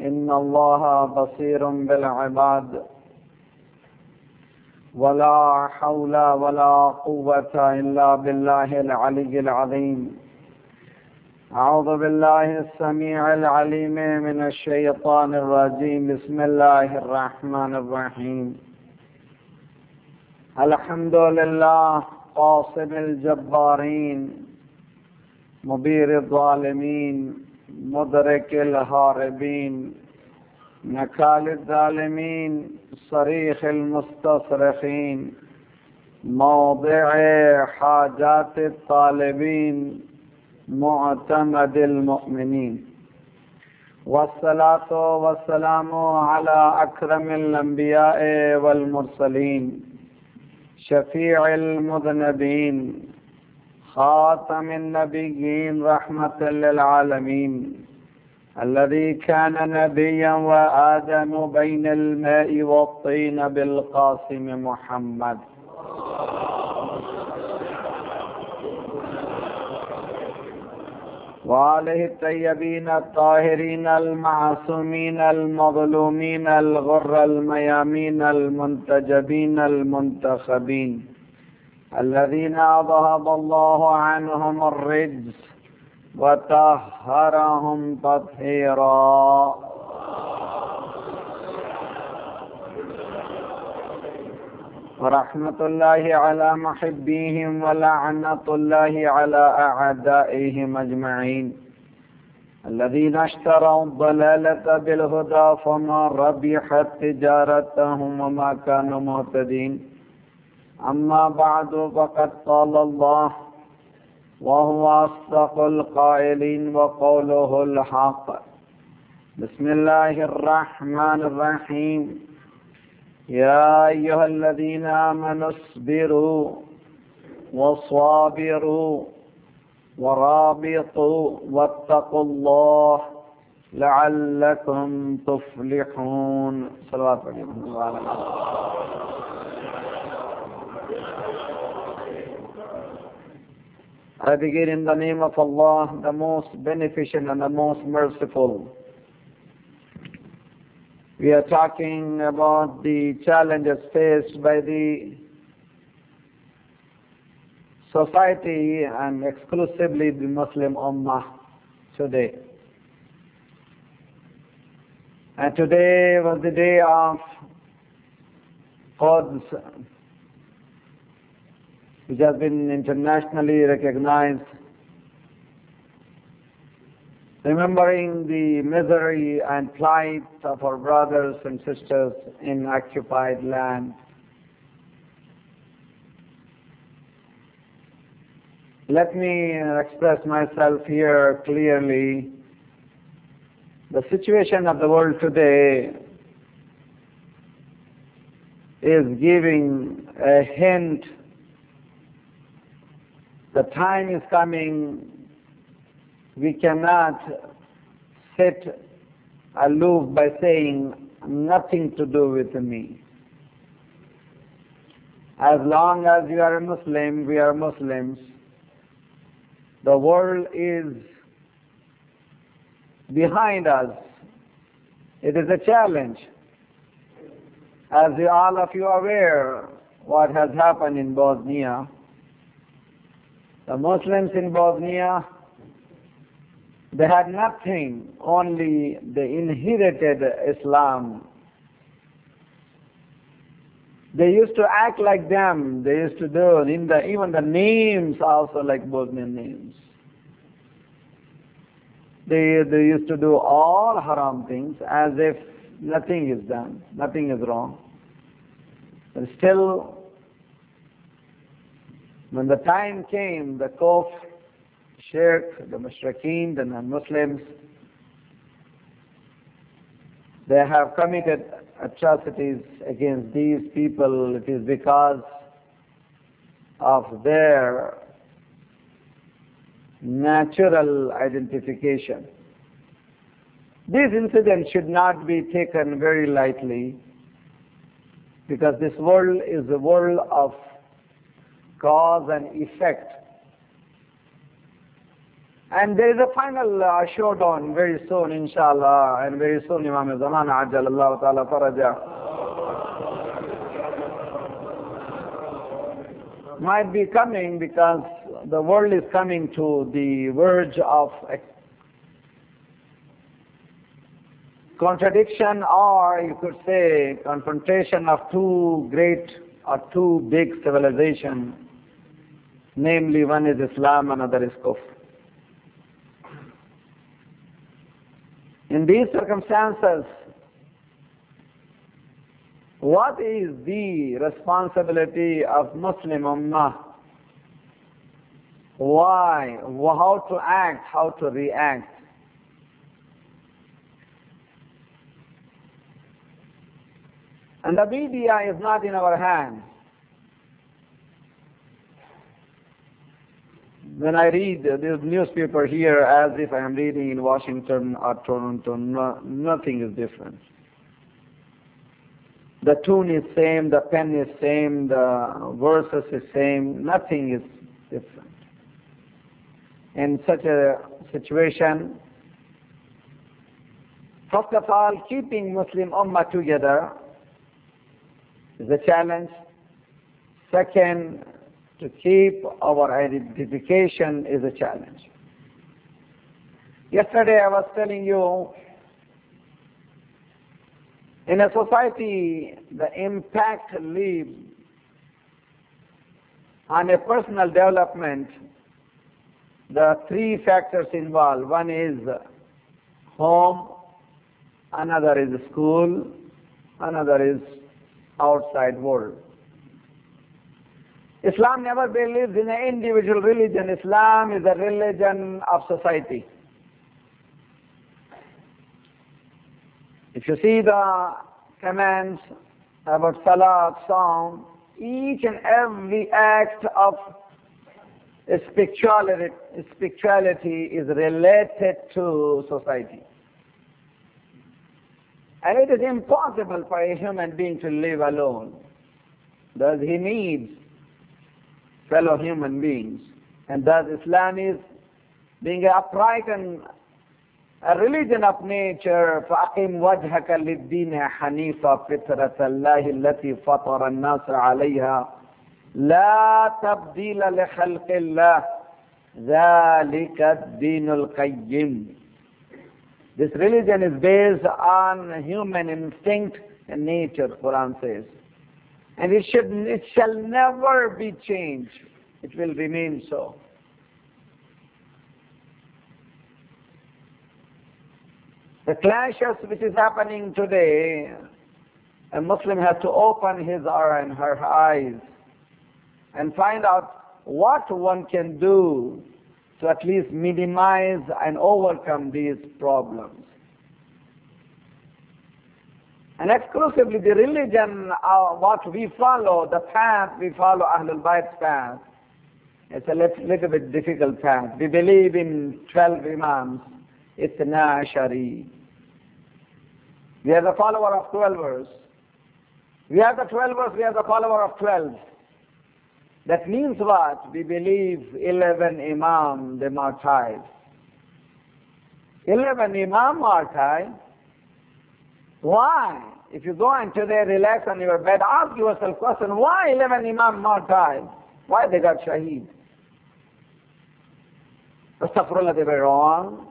إن الله بصير بالعباد ولا حول ولا قوة إلا بالله العلي العظيم. أعوذ بالله السميع العليم من الشيطان الرجيم. بسم الله الرحمن الرحيم. الحمد لله قاصم الجبارين مبير الظالمين مدرك الهاربين نكال الظالمين صريخ المستصرخين موضع حاجات الطالبين معتمد المؤمنين. والصلاة والسلام على أكرم الأنبياء والمرسلين شفيع المذنبين خاتم النبيين رحمة للعالمين الذي كان نبيا وآدم بين الماء والطين بالقاسم محمد وآله الطيبين الطاهرين المعصومين المظلومين الغر الميامين المنتجبين المنتخبين الذين أذهب الله عنهم الرجس وطهرهم تطهيرا. ورحمة الله على محبيهم ولعنة الله على أعدائهم أجمعين الذين اشتروا الضلالة بالهدى فما ربحت تجارتهم وما كانوا مهتدين. أما بعد فقد قال الله وهو أصدق القائلين وقوله الحق. بسم الله الرحمن الرحيم. يا أيها الذين آمنوا اصبروا وصابروا ورابطوا واتقوا الله لعلكم تفلحون. صلوات الله. I begin in the name of Allah, the most beneficent and the most merciful. We are talking about the challenges faced by the society and exclusively the Muslim Ummah today. And today was the day of Quds, which has been internationally recognized, remembering the misery and plight of our brothers and sisters in occupied land. Let me express myself here clearly. The situation of the world today is giving a hint. The time is coming. We cannot sit aloof by saying nothing to do with me. As long as you are a Muslim, we are Muslims. The world is behind us. It is a challenge. As all of you are aware, what has happened in Bosnia. The Muslims in Bosnia, they had nothing, only they inherited Islam. They used to act like them. They used to do, even the names also like Bosnian names. They used to do all haram things as if nothing is done, nothing is wrong. But still, when the time came, the Kufr, Shirk, the Mushrikeen, the non-Muslims, they have committed atrocities against these people. It is because of their natural identification. These incidents should not be taken very lightly, because this world is a world of cause and effect. And there is a final showdown very soon, inshallah, and very soon Imam Zamana Ajjalallahu Ta'ala Faraja might be coming, because the world is coming to the verge of a contradiction, or you could say confrontation of two great or two big civilizations. Namely, one is Islam, another is Kufr. In these circumstances, what is the responsibility of Muslim Ummah? Why? How to act, how to react? And the media is not in our hands. When I read this newspaper here, as if I am reading in Washington or Toronto, nothing is different. The tune is same, the pen is same, the verses is same, nothing is different. In such a situation, first of all, keeping Muslim Ummah together is a challenge. Second, to keep our identification is a challenge. Yesterday I was telling you, in a society, the impact leaves on a personal development, the three factors involved. One is home, another is school, another is outside world. Islam never believes in an individual religion. Islam is a religion of society. If you see the commands about Salah, Song, each and every act of spirituality is related to society. And it is impossible for a human being to live alone. Thus he needs fellow human beings. And thus Islam is being upright and a religion of nature. فَأَقِمْ وَجْهَكَ لِلدِّينِ حَنِيفًا فِطْرَةَ اللَّهِ الَّتِي فَطَرَ النَّاسَ عَلَيْهَا لَا تَبْدِيلَ لِخَلْقِ اللَّهِ ذَلِكَ الدِّينُ الْقَيِّمُ. This religion is based on human instinct and nature, Quran says. And it shall never be changed. It will remain so. The clashes which is happening today, a Muslim has to open his or her eyes and find out what one can do to at least minimize and overcome these problems. And exclusively the religion, what we follow, the path we follow, Ahlul Bayt's path, it's a little bit difficult path. We believe in 12 Imams. It's Ashari. We are the follower of 12ers. We are the 12ers, we are the follower of 12. That means what? We believe 11 Imam, they martyred. 11 Imam martyred. Why? If you go and today relax on your bed, ask yourself question, why 11 Imam martyred? Why they got shaheed? Astaghfirullah, they were wrong.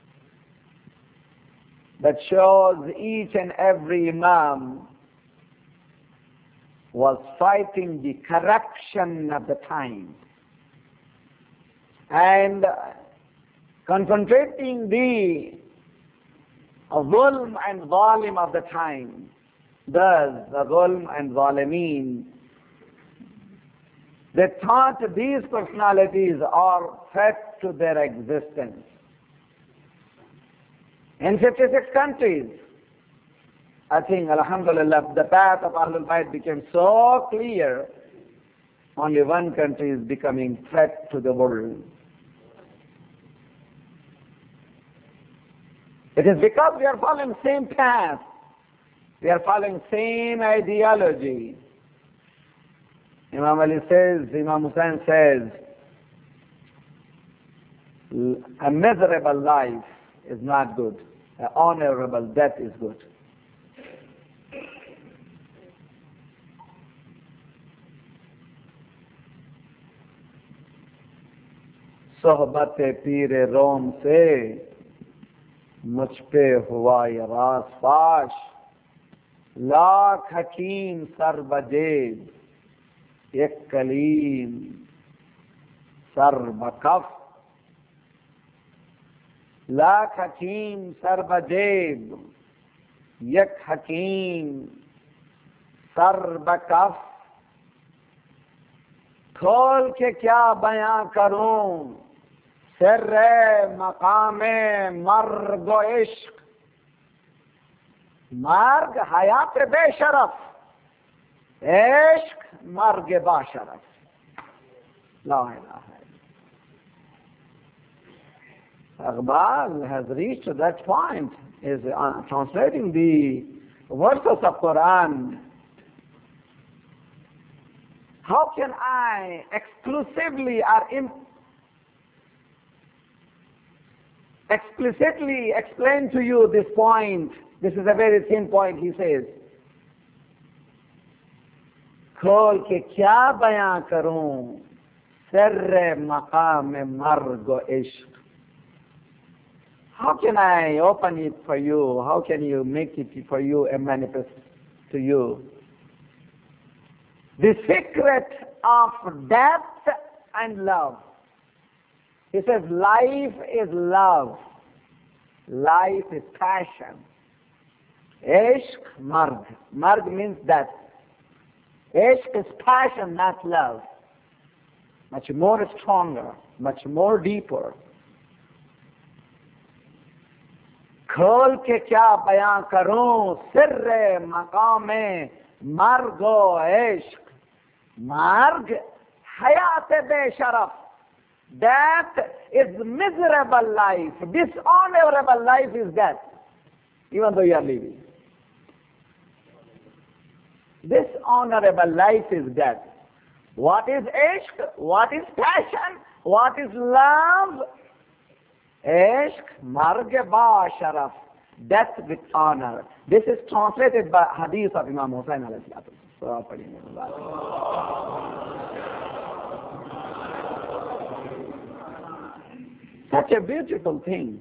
That shows each and every Imam was fighting the corruption of the time and confronting the zulm and zalim of the time. Thus, the zulm and zalimeen, they thought these personalities are threat to their existence. In 56 countries, I think, alhamdulillah, the path of Ahlul Bayt became so clear, only one country is becoming threat to the world. It is because we are following same path, we are following same ideology. Imam Ali says, Imam Hussain says, A miserable life is not good. An honorable death is good. सोहबत पीर रोम से मुझ पे हुआ ये रास फाश, लाख हकीम सर बजेब एक कलीम सर बकफ, लाख हकीम सर बजेब एक हकीम सर बकफ, खोल के क्या बयां करूं सिर्रे मकामे मर्ग व इश्क, मर्ग हयात बेशरफ, इश्क मर्ग बाशरफ। ला इलाहा इल्लल्लाह। Iqbal has reached that point, is translating the verses of Quran. How can I exclusively or explicitly explain to you this point? This is a very thin point, he says. खोल के क्या बयां करूं सर्रे मकाम मर्ग व इश्क। How can I open it for you? How can you make it for you and manifest to you? The secret of death and love. He says life is love. Life is passion. Ishq, marg. Marg means death. Ishq is passion, not love. Much more stronger, much more deeper. खोल के क्या बयां करूं सिर्रे मकामे मर्गो इश्क। Marg, hayat besharaf. Death is miserable life. Dishonorable life is death, even though you are living. Dishonorable life is death. What is ishq? What is passion? What is love? Ishq, marg ba sharaf. Death with honor. This is translated by hadith of Imam Hussain alayhi salatu. Such a beautiful thing.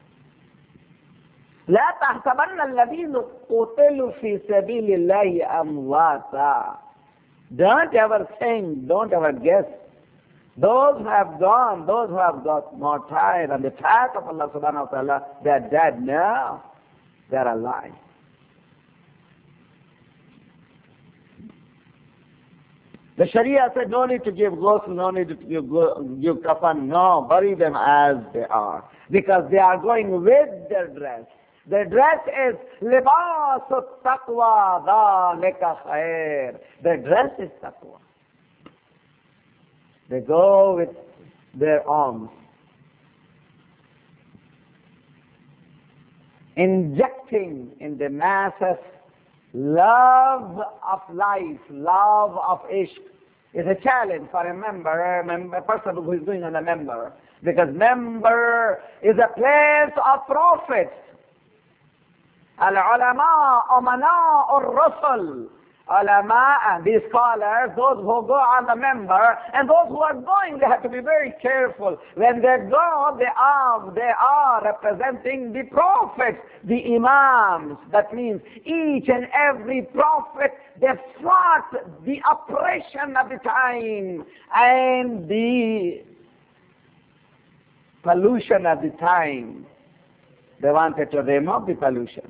لا تحسبن الذين قتلوا في سبيل الله أمواتا. Don't ever think, don't ever guess. Those who have gone, those who have got martyred on the path of Allah subhanahu wa ta'ala, they are dead now. They are alive. The Sharia said no need to give ghusl, no need to give kafan. No, bury them as they are. Because they are going with their dress. Their dress is libasu taqwa dhalika khair. Their dress is taqwa. They go with their arms, injecting in the masses love of life, love of ishq. Is a challenge for a member, a person who is doing a member. Because member is a place of prophets. Al-ulama, umana, or-rusul. Ulama, these scholars, those who go on the member, and those who are going, they have to be very careful. When they go, they are representing the prophets, the imams. That means each and every prophet, they fought the oppression of the time and the pollution of the time. They wanted to remove the pollution.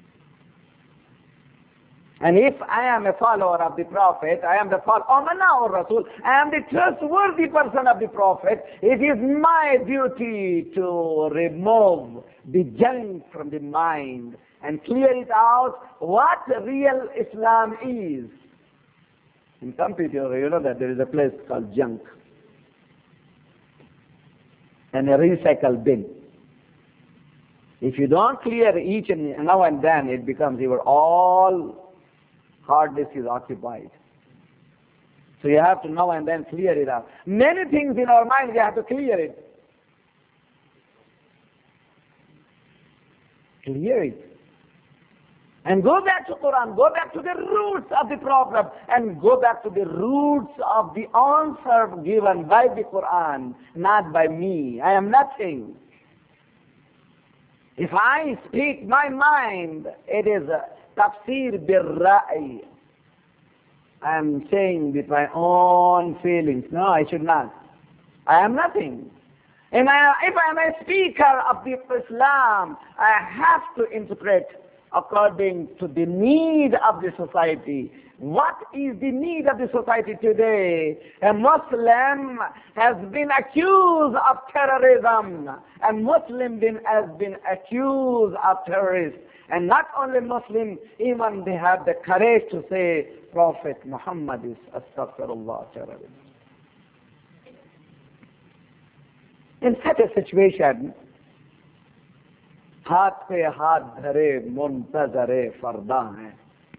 And if I am a follower of the Prophet, I am the Amana or Rasul, I am the trustworthy person of the Prophet, it is my duty to remove the junk from the mind and clear it out what real Islam is. In computer, you know that there is a place called junk and a recycle bin. If you don't clear each and now and then, it becomes your all hard disk is occupied. So you have to now and then clear it out. Many things in our mind, we have to clear it. Clear it. And go back to Quran, go back to the roots of the problem, and go back to the roots of the answer given by the Quran, not by me. I am nothing. If I speak my mind, it is tafsir bil-ra'i. I am saying with my own feelings. No, I should not. I am nothing. If I am a speaker of the Islam, I have to interpret according to the need of the society. What is the need of the society today? A Muslim has been accused of terrorism. A Muslim has been accused of terrorists. And not only Muslim, even they have the courage to say Prophet Muhammad is astaghfirullah terrorist. In such a situation, हाथ पे हाथ धरे मुंतजरे फरदा हैं.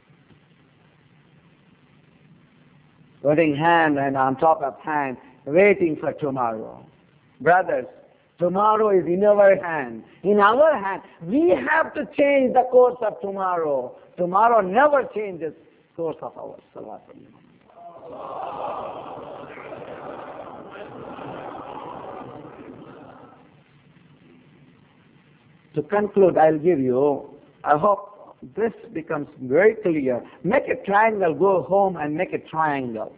Putting hand and on top of hand, waiting for tomorrow. Brothers, tomorrow is in our hand. In our hand, we have to change the course of tomorrow. Tomorrow never changes course of our salat. To conclude, I'll give you, I hope this becomes very clear. Make a triangle, go home and make a triangle.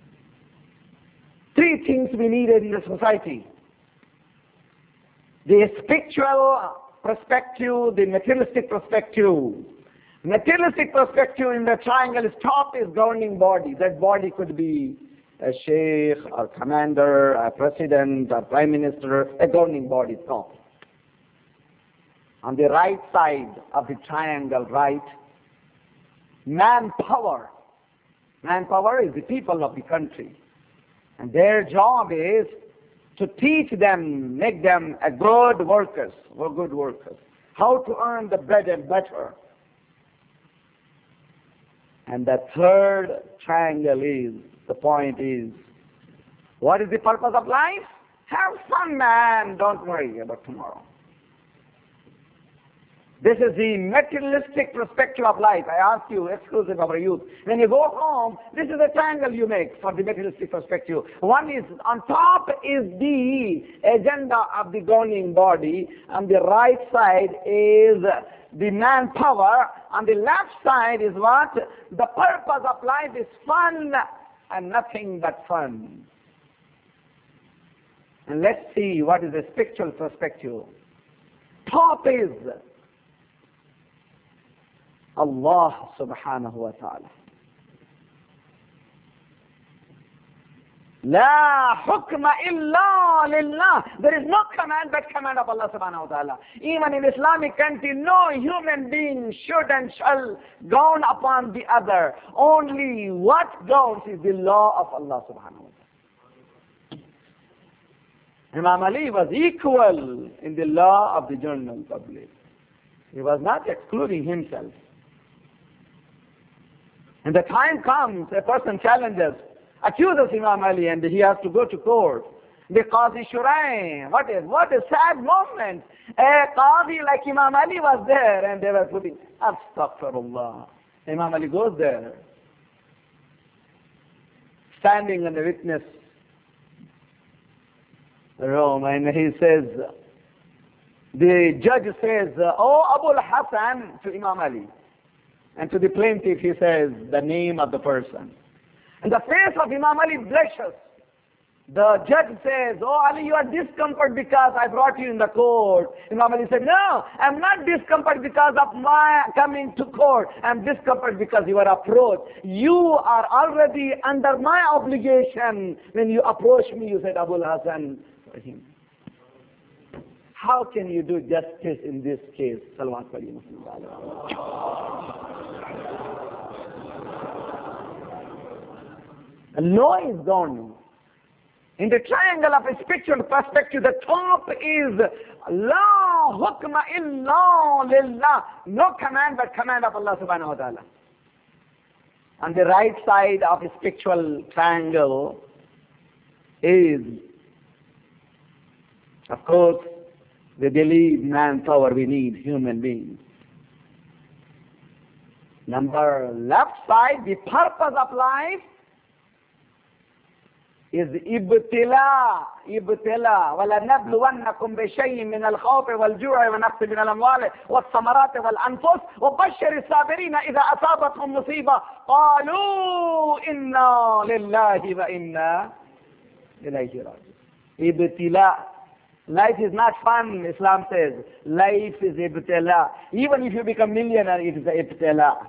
Three things we needed in the society. The spiritual perspective, the materialistic perspective. Materialistic perspective in the triangle is top is governing body. That body could be a sheikh, or commander, a president, or prime minister, a governing body top. On the right side of the triangle, right, manpower. Manpower is the people of the country. And their job is to teach them, make them a good workers, how to earn the bread and butter. And the third triangle is, the point is, what is the purpose of life? Have fun, man. Don't worry about tomorrow. This is the materialistic perspective of life. I ask you, exclusive of our youth. When you go home, this is the triangle you make for the materialistic perspective. One is, on top is the agenda of the governing body. On the right side is the manpower. On the left side is what? The purpose of life is fun and nothing but fun. And let's see what is the spiritual perspective. Top is Allah subhanahu wa ta'ala. La hukma illa lillah. There is no command but command of Allah subhanahu wa ta'ala. Even in Islamic country, no human being should and shall gown upon the other. Only what governs is the law of Allah subhanahu wa ta'ala. Imam Ali was equal in the law of the general public. He was not excluding himself. And the time comes, a person challenges, accuses Imam Ali, and he has to go to court. The Qazi Shuraim, what a sad moment. A Qazi like Imam Ali was there, and they were putting, Astaghfirullah. Imam Ali goes there, standing in the witness room, and he says, the judge says, oh Abu al-Hasan, to Imam Ali. And to the plaintiff he says the name of the person. And the face of Imam Ali blushes. The judge says, oh Ali, you are discomfort because I brought you in the court. Imam Ali said, no, I'm not discomfort because of my coming to court. I'm discomfort because you are approached. You are already under my obligation. When you approach me, you said Abu al-Hasan for him. How can you do justice in this case? Salawat Padi Muslim. The law is gone. In the triangle of a spiritual perspective, the top is La hukma illa lillah. No command but command of Allah subhanahu wa ta'ala. On the right side of a spiritual triangle is, of course, We believe manpower, we need human beings. Number left side, the purpose of life is ibtila. Ibtila. وَلَنَبْلُوَنَّكُمْ بِشَيْءٍ مِّنَ الْخَوْفِ وَالْجُوعِ وَنَقْصٍ مِّنَ الْأَمْوَالِ وَالثَّمَرَاتِ وَالْأَنفُسِ وَبَشِّرِ الصَّابِرِينَ إِذَا أَصَابَتْهُم مُّصِيبَةٌ قَالُوا إِنَّا لِلَّهِ وَإِنَّا إِلَيْهِ رَاجِعُونَ. Ibtila. Life is not fun, Islam says. Life is ibtila. Even if you become millionaire, it is a ibtila.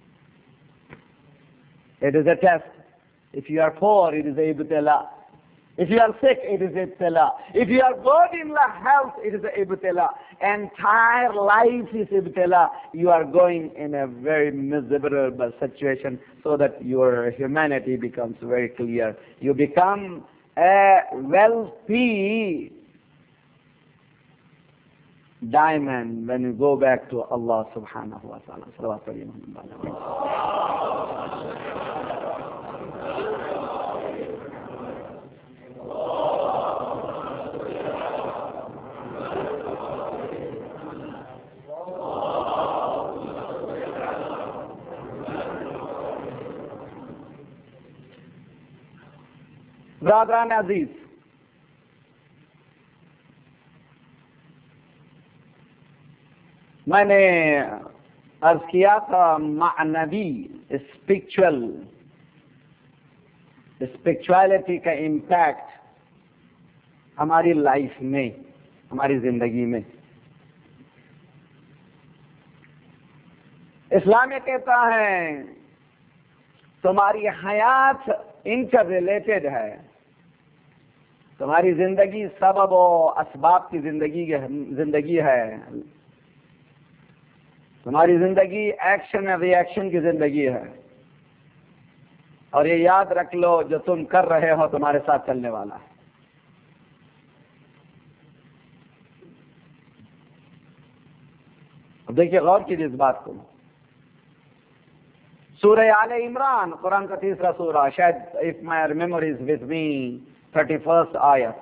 It is a test. If you are poor, it is a ibtila. If you are sick, it is a ibtila. If you are good in health, it is a ibtila. Entire life is ibtila. You are going in a very miserable situation so that your humanity becomes very clear. You become a wealthy diamond when you go back to Allah subhanahu wa ta'ala. برادران عزیز، میں نے عرض کیا تھا معنوی spirituality کا impact ہماری life میں، ہماری زندگی میں. اسلام یہ کہتا ہے تمہاری حیات انٹر ریلیٹڈ ہے. تمہاری زندگی سبب و اسباب کی زندگی ہے. تمہاری زندگی ایکشن اور ری ایکشن کی زندگی ہے. اور یہ یاد رکھ لو جو تم کر رہے ہو تمہارے ساتھ چلنے والا ہے. اب دیکھیے غور کیجیے اس بات کو. سورہ آل عمران، قرآن کا تیسرا سورہ، شاید if my memory is with me 31st آیت.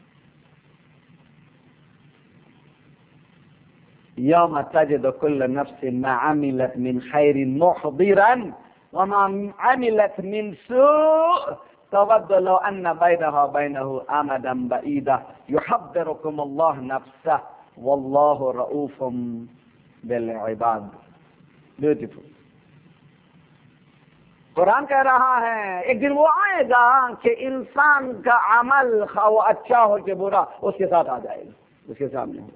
یوم تجد کل نفس ما عملت من خیر محضرا وما عملت من سوء تود لو ان بینها وبینه امدا بعیدا یحذرکم اللہ نفسه واللہ رؤوف بالعباد. بیوٹیفل. قرآن کہہ رہا ہے ایک دن وہ آئے گا کہ انسان کا عمل خواہ وہ اچھا ہو کہ برا اس کے ساتھ آ جائے گا، اس کے سامنے ہو.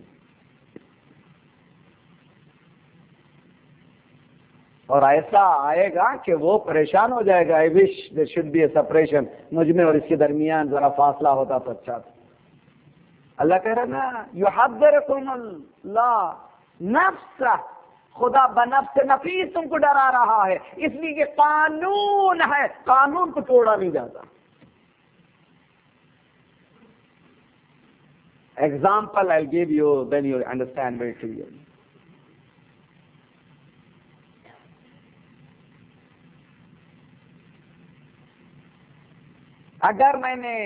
اور ایسا آئے گا کہ وہ پریشان ہو جائے گا. I wish there should be a separation. مجھ میں اور اس کے درمیان ذرا فاصلہ ہوتا تو اچھا تھا. اللہ کہہ رہا نا یحذرکم اللہ نفسہ، خدا بنفس نفیس تم کو ڈرا رہا ہے. اس لیے کہ قانون ہے، قانون کو توڑا نہیں جاتا. Example I'll give you, then you'll understand very clearly. اگر میں نے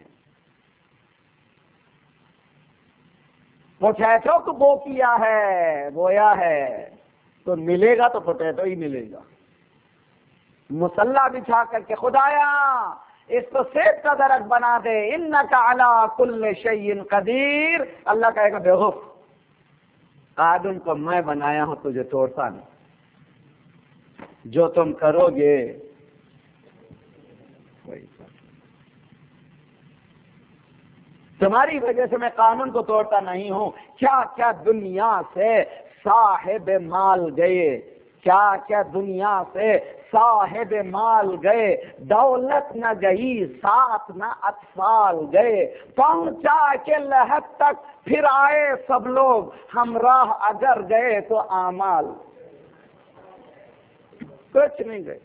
پوٹیٹو کو بو کیا ہے، بویا ہے، تو ملے گا تو پوٹیٹو ہی ملے گا. مسلح بچھا کر کے خدایا اس کو سیب کا درخت بنا دے، انکا علی کل شیء قدیر. اللہ کہے گا بیوقوف، قانون کو میں بنایا ہوں، تجھے توڑتا نہیں. جو تم کرو گے وہی تمہاری وجہ سے میں قانون کو توڑتا نہیں ہوں. کیا کیا دنیا سے صاحب مال گئے، کیا کیا دنیا سے صاحب مال گئے، دولت نہ گئی، ساتھ نہ اطفال گئے، پہنچا کے لحد تک پھر آئے سب لوگ. ہمراہ اگر گئے تو اعمال کچھ نہیں گئے.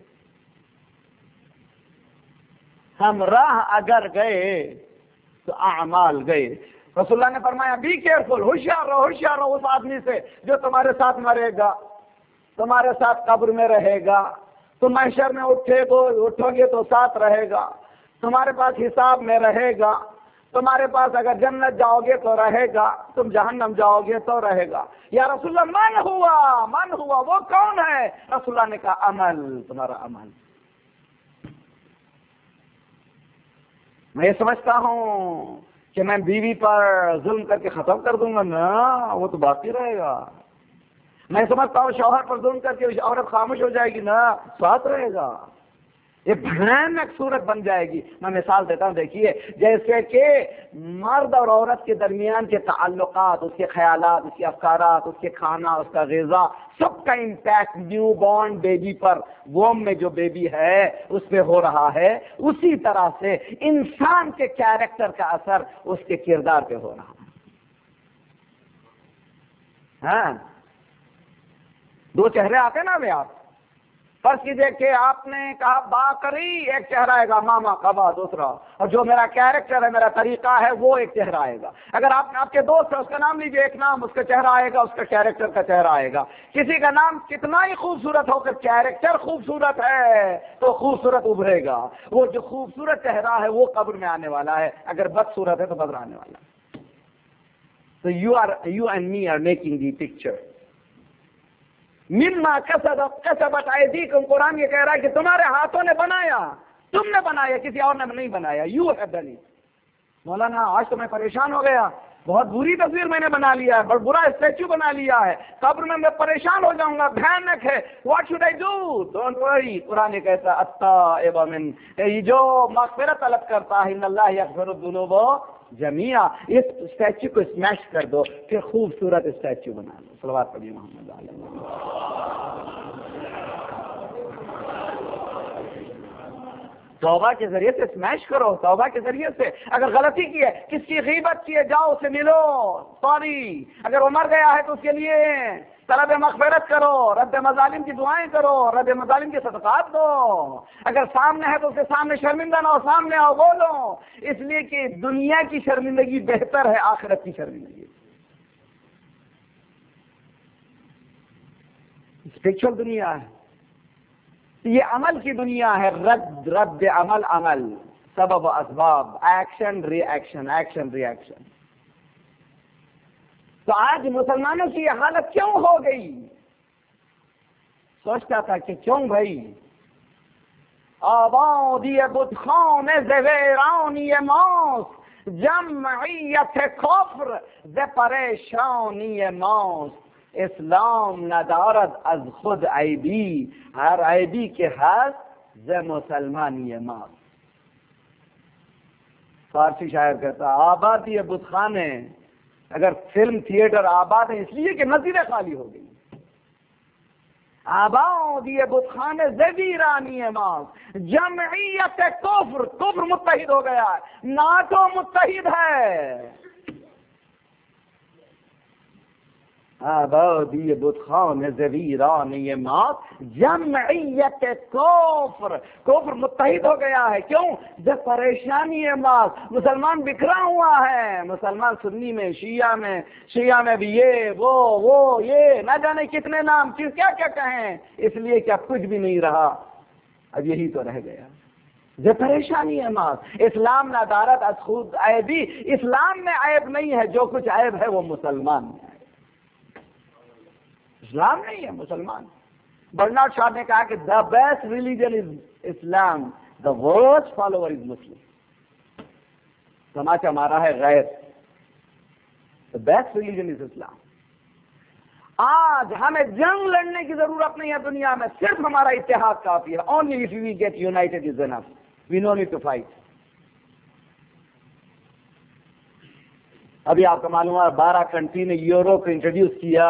ہمراہ اگر گئے تو اعمال گئے. رسول اللہ نے فرمایا بی کیئرفل، ہوشیار رہو، ہوشیار رہو اس آدمی سے جو تمہارے ساتھ مرے گا، تمہارے ساتھ قبر میں رہے گا. تم محشر میں اٹھو گے تو ساتھ رہے گا، تمہارے پاس حساب میں رہے گا. تمہارے پاس اگر جنت جاؤ گے تو رہے گا، تم جہنم جاؤ گے تو رہے گا۔ یا رسول اللہ من ہوا وہ کون ہے؟ رسول اللہ نے کہا عمل، تمہارا عمل۔ میں یہ سمجھتا ہوں کہ میں بیوی پر ظلم کر کے ختم کر دوں گا، نا، وہ تو باقی رہے گا۔ میں سمجھتا ہوں شوہر پر ظلم کر کے عورت خاموش ہو جائے گی، نا، ساتھ رہے گا۔ یہ بھیانک صورت بن جائے گی۔ میں مثال دیتا ہوں، دیکھیے، جیسے کہ مرد اور عورت کے درمیان کے تعلقات، اس کے خیالات، اس کے افکارات، اس کے کھانا، اس کا غذا، سب کا امپیکٹ نیو بورن بیبی پر، ووم میں جو بیبی ہے اس پہ ہو رہا ہے، اسی طرح سے انسان کے کیریکٹر کا اثر اس کے کردار پہ ہو رہا ہے۔ ہاں، دو چہرے آتے نا ابھی آپ فرض کیجئے کہ آپ نے کہا با کری، ایک چہرہ آئے گا، ماما کبا دوسرا، اور جو میرا کیریکٹر ہے، میرا طریقہ ہے، وہ ایک چہرہ آئے گا۔ اگر آپ کے دوست ہے، اس کا نام لیجئے، ایک نام، اس کا چہرہ آئے گا، اس کا کیریکٹر کا چہرہ آئے گا۔ کسی کا نام کتنا ہی خوبصورت ہو کر کیریکٹر خوبصورت ہے تو خوبصورت ابھرے گا۔ وہ جو خوبصورت چہرہ ہے وہ قبر میں آنے والا ہے، اگر بدصورت ہے تو بدر آنے والا ہے۔ So you and me are making the picture. مما کسبت ایدیکم، قرآن یہ کہہ رہا ہے کہ تمہارے ہاتھوں نے بنایا، تم نے بنایا، کسی اور نے نہیں بنایا۔ You have done it. مولانا آج تو میں پریشان ہو گیا، بہت بری تصویر میں نے بنا لیا ہے، بہت برا اسٹیچو بنا لیا ہے، قبر میں پریشان ہو جاؤں گا، بھیانک ہے۔ What should I do? Don't worry, Quran کہتا ہے التائب من، جو مغفرت طلب کرتا ہے، ان اللہ یغفر الذنوب جميعا، اس اسٹیچو کو اسمیش کر دو، پھر خوبصورت اسٹیچو بنا دو۔ صلوات پڑھیے محمد علیہ توبہ کے ذریعے سے اسمیش کرو، توبہ کے ذریعے سے۔ اگر غلطی کی ہے، کس کی غیبت کی ہے، جاؤ اسے ملو، سوری۔ اگر وہ مر گیا ہے تو اس کے لیے طلب مغفرت کرو، رد مظالم کی دعائیں کرو، رد مظالم کے صدقات دو۔ اگر سامنے ہے تو اس کے سامنے شرمندہ نہ ہو، سامنے آؤ، بولو، اس لیے کہ دنیا کی شرمندگی بہتر ہے آخرت کی شرمندگی۔ اسپرچل دنیا ہے، یہ عمل کی دنیا ہے، رد عمل، سبب و اسباب، action reaction, action reaction. تو آج مسلمانوں کی یہ حالت کیوں ہو گئی؟ سوچتا تھا کہ کیوں بھائی؟ آبادی بتخان ز ویرانی ماست، جمعیت کفر ز پریشانی ماست، اسلام ندارد از خود عیبی، ہر عیبی کے حق ز مسلمانی ماست۔ فارسی شاعر کہتا آبادی بت خانے، اگر فلم تھیٹر آباد ہے اس لیے کہ مسجدیں خالی ہو گئی، آبادی بت خانے ز ویرانی ماست، جمعیت کفر متحد ہو گیا ہے، ناٹو متحد ہے۔ آبادی بت خان ز ویرانی ماست، جمعیت کفر متحد ہو گیا ہے۔ کیوں؟ جب پریشانی ہے ماست، مسلمان بکھرا ہوا ہے، مسلمان سنی میں، شیعہ میں بھی یہ وہ یہ نہ جانے کتنے نام، کیا کہیں، اس لیے کہ اب کچھ بھی نہیں رہا، اب یہی تو رہ گیا۔ جب پریشانی ہے ماست، اسلام ندارت از خود عیبی، اسلام میں عیب نہیں ہے، جو کچھ عیب ہے وہ مسلمان میں ہے، اسلام نہیں ہے، مسلمان۔ برنارڈ شاہ نے کہا کہ the best religion is Islam, the worst follower is Muslim. تماچا مارا ہے غیر، دا بیسٹ ریلیجن از اسلام۔ آج ہمیں جنگ لڑنے کی ضرورت نہیں ہے دنیا میں، صرف ہمارا اتحاد کافی ہے۔ only if we get united is enough, we no need to fight۔ ابھی آپ کو معلوم ہے 12 کنٹری نے یورو کو انٹروڈیوس کیا،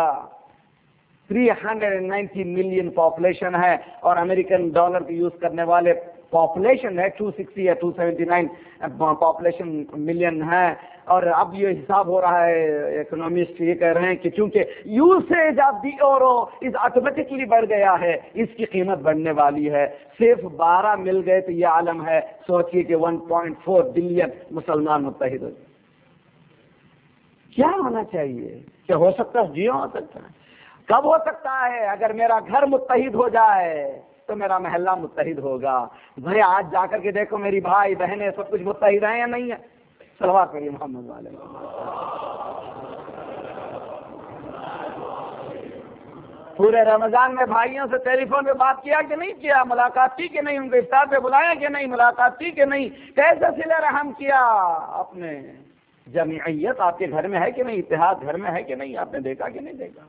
390 ملین پاپولیشن ہے، اور امریکن ڈالر کو یوز کرنے والے پاپولیشن ہے 260 یا 279 پاپولیشن ملین ہے۔ اور اب یہ حساب ہو رہا ہے، اکنامسٹ یہ کہہ رہے ہیں کہ چونکہ usage of the euro is automatically بڑھ گیا ہے، اس کی قیمت بڑھنے والی ہے۔ صرف 12 مل گئے تو یہ عالم ہے، سوچئے کہ 1.4 بلین مسلمان متحد ہو گئے۔ کیا ہونا چاہیے؟ کیا ہو سکتا ہے؟ جی ہو سکتا ہے۔ کب ہو سکتا ہے؟ اگر میرا گھر متحد ہو جائے تو میرا محلہ متحد ہوگا۔ بھائی آج جا کر کے دیکھو، میری بھائی بہنیں سب کچھ متحد ہیں یا نہیں ہے؟ صلوات پڑھیے محمد والے پورے رمضان میں بھائیوں سے ٹیلی فون پہ بات کیا کہ نہیں کیا؟ ملاقات کی کہ نہیں؟ ان کو افطار پہ بلایا کہ نہیں؟ ملاقات کی کہ نہیں؟ کیسے صلہ رحم کیا؟ اپنے جمعیت آپ کے گھر میں ہے کہ نہیں؟ اتحاد گھر میں ہے کہ نہیں؟ آپ نے دیکھا کہ نہیں دیکھا؟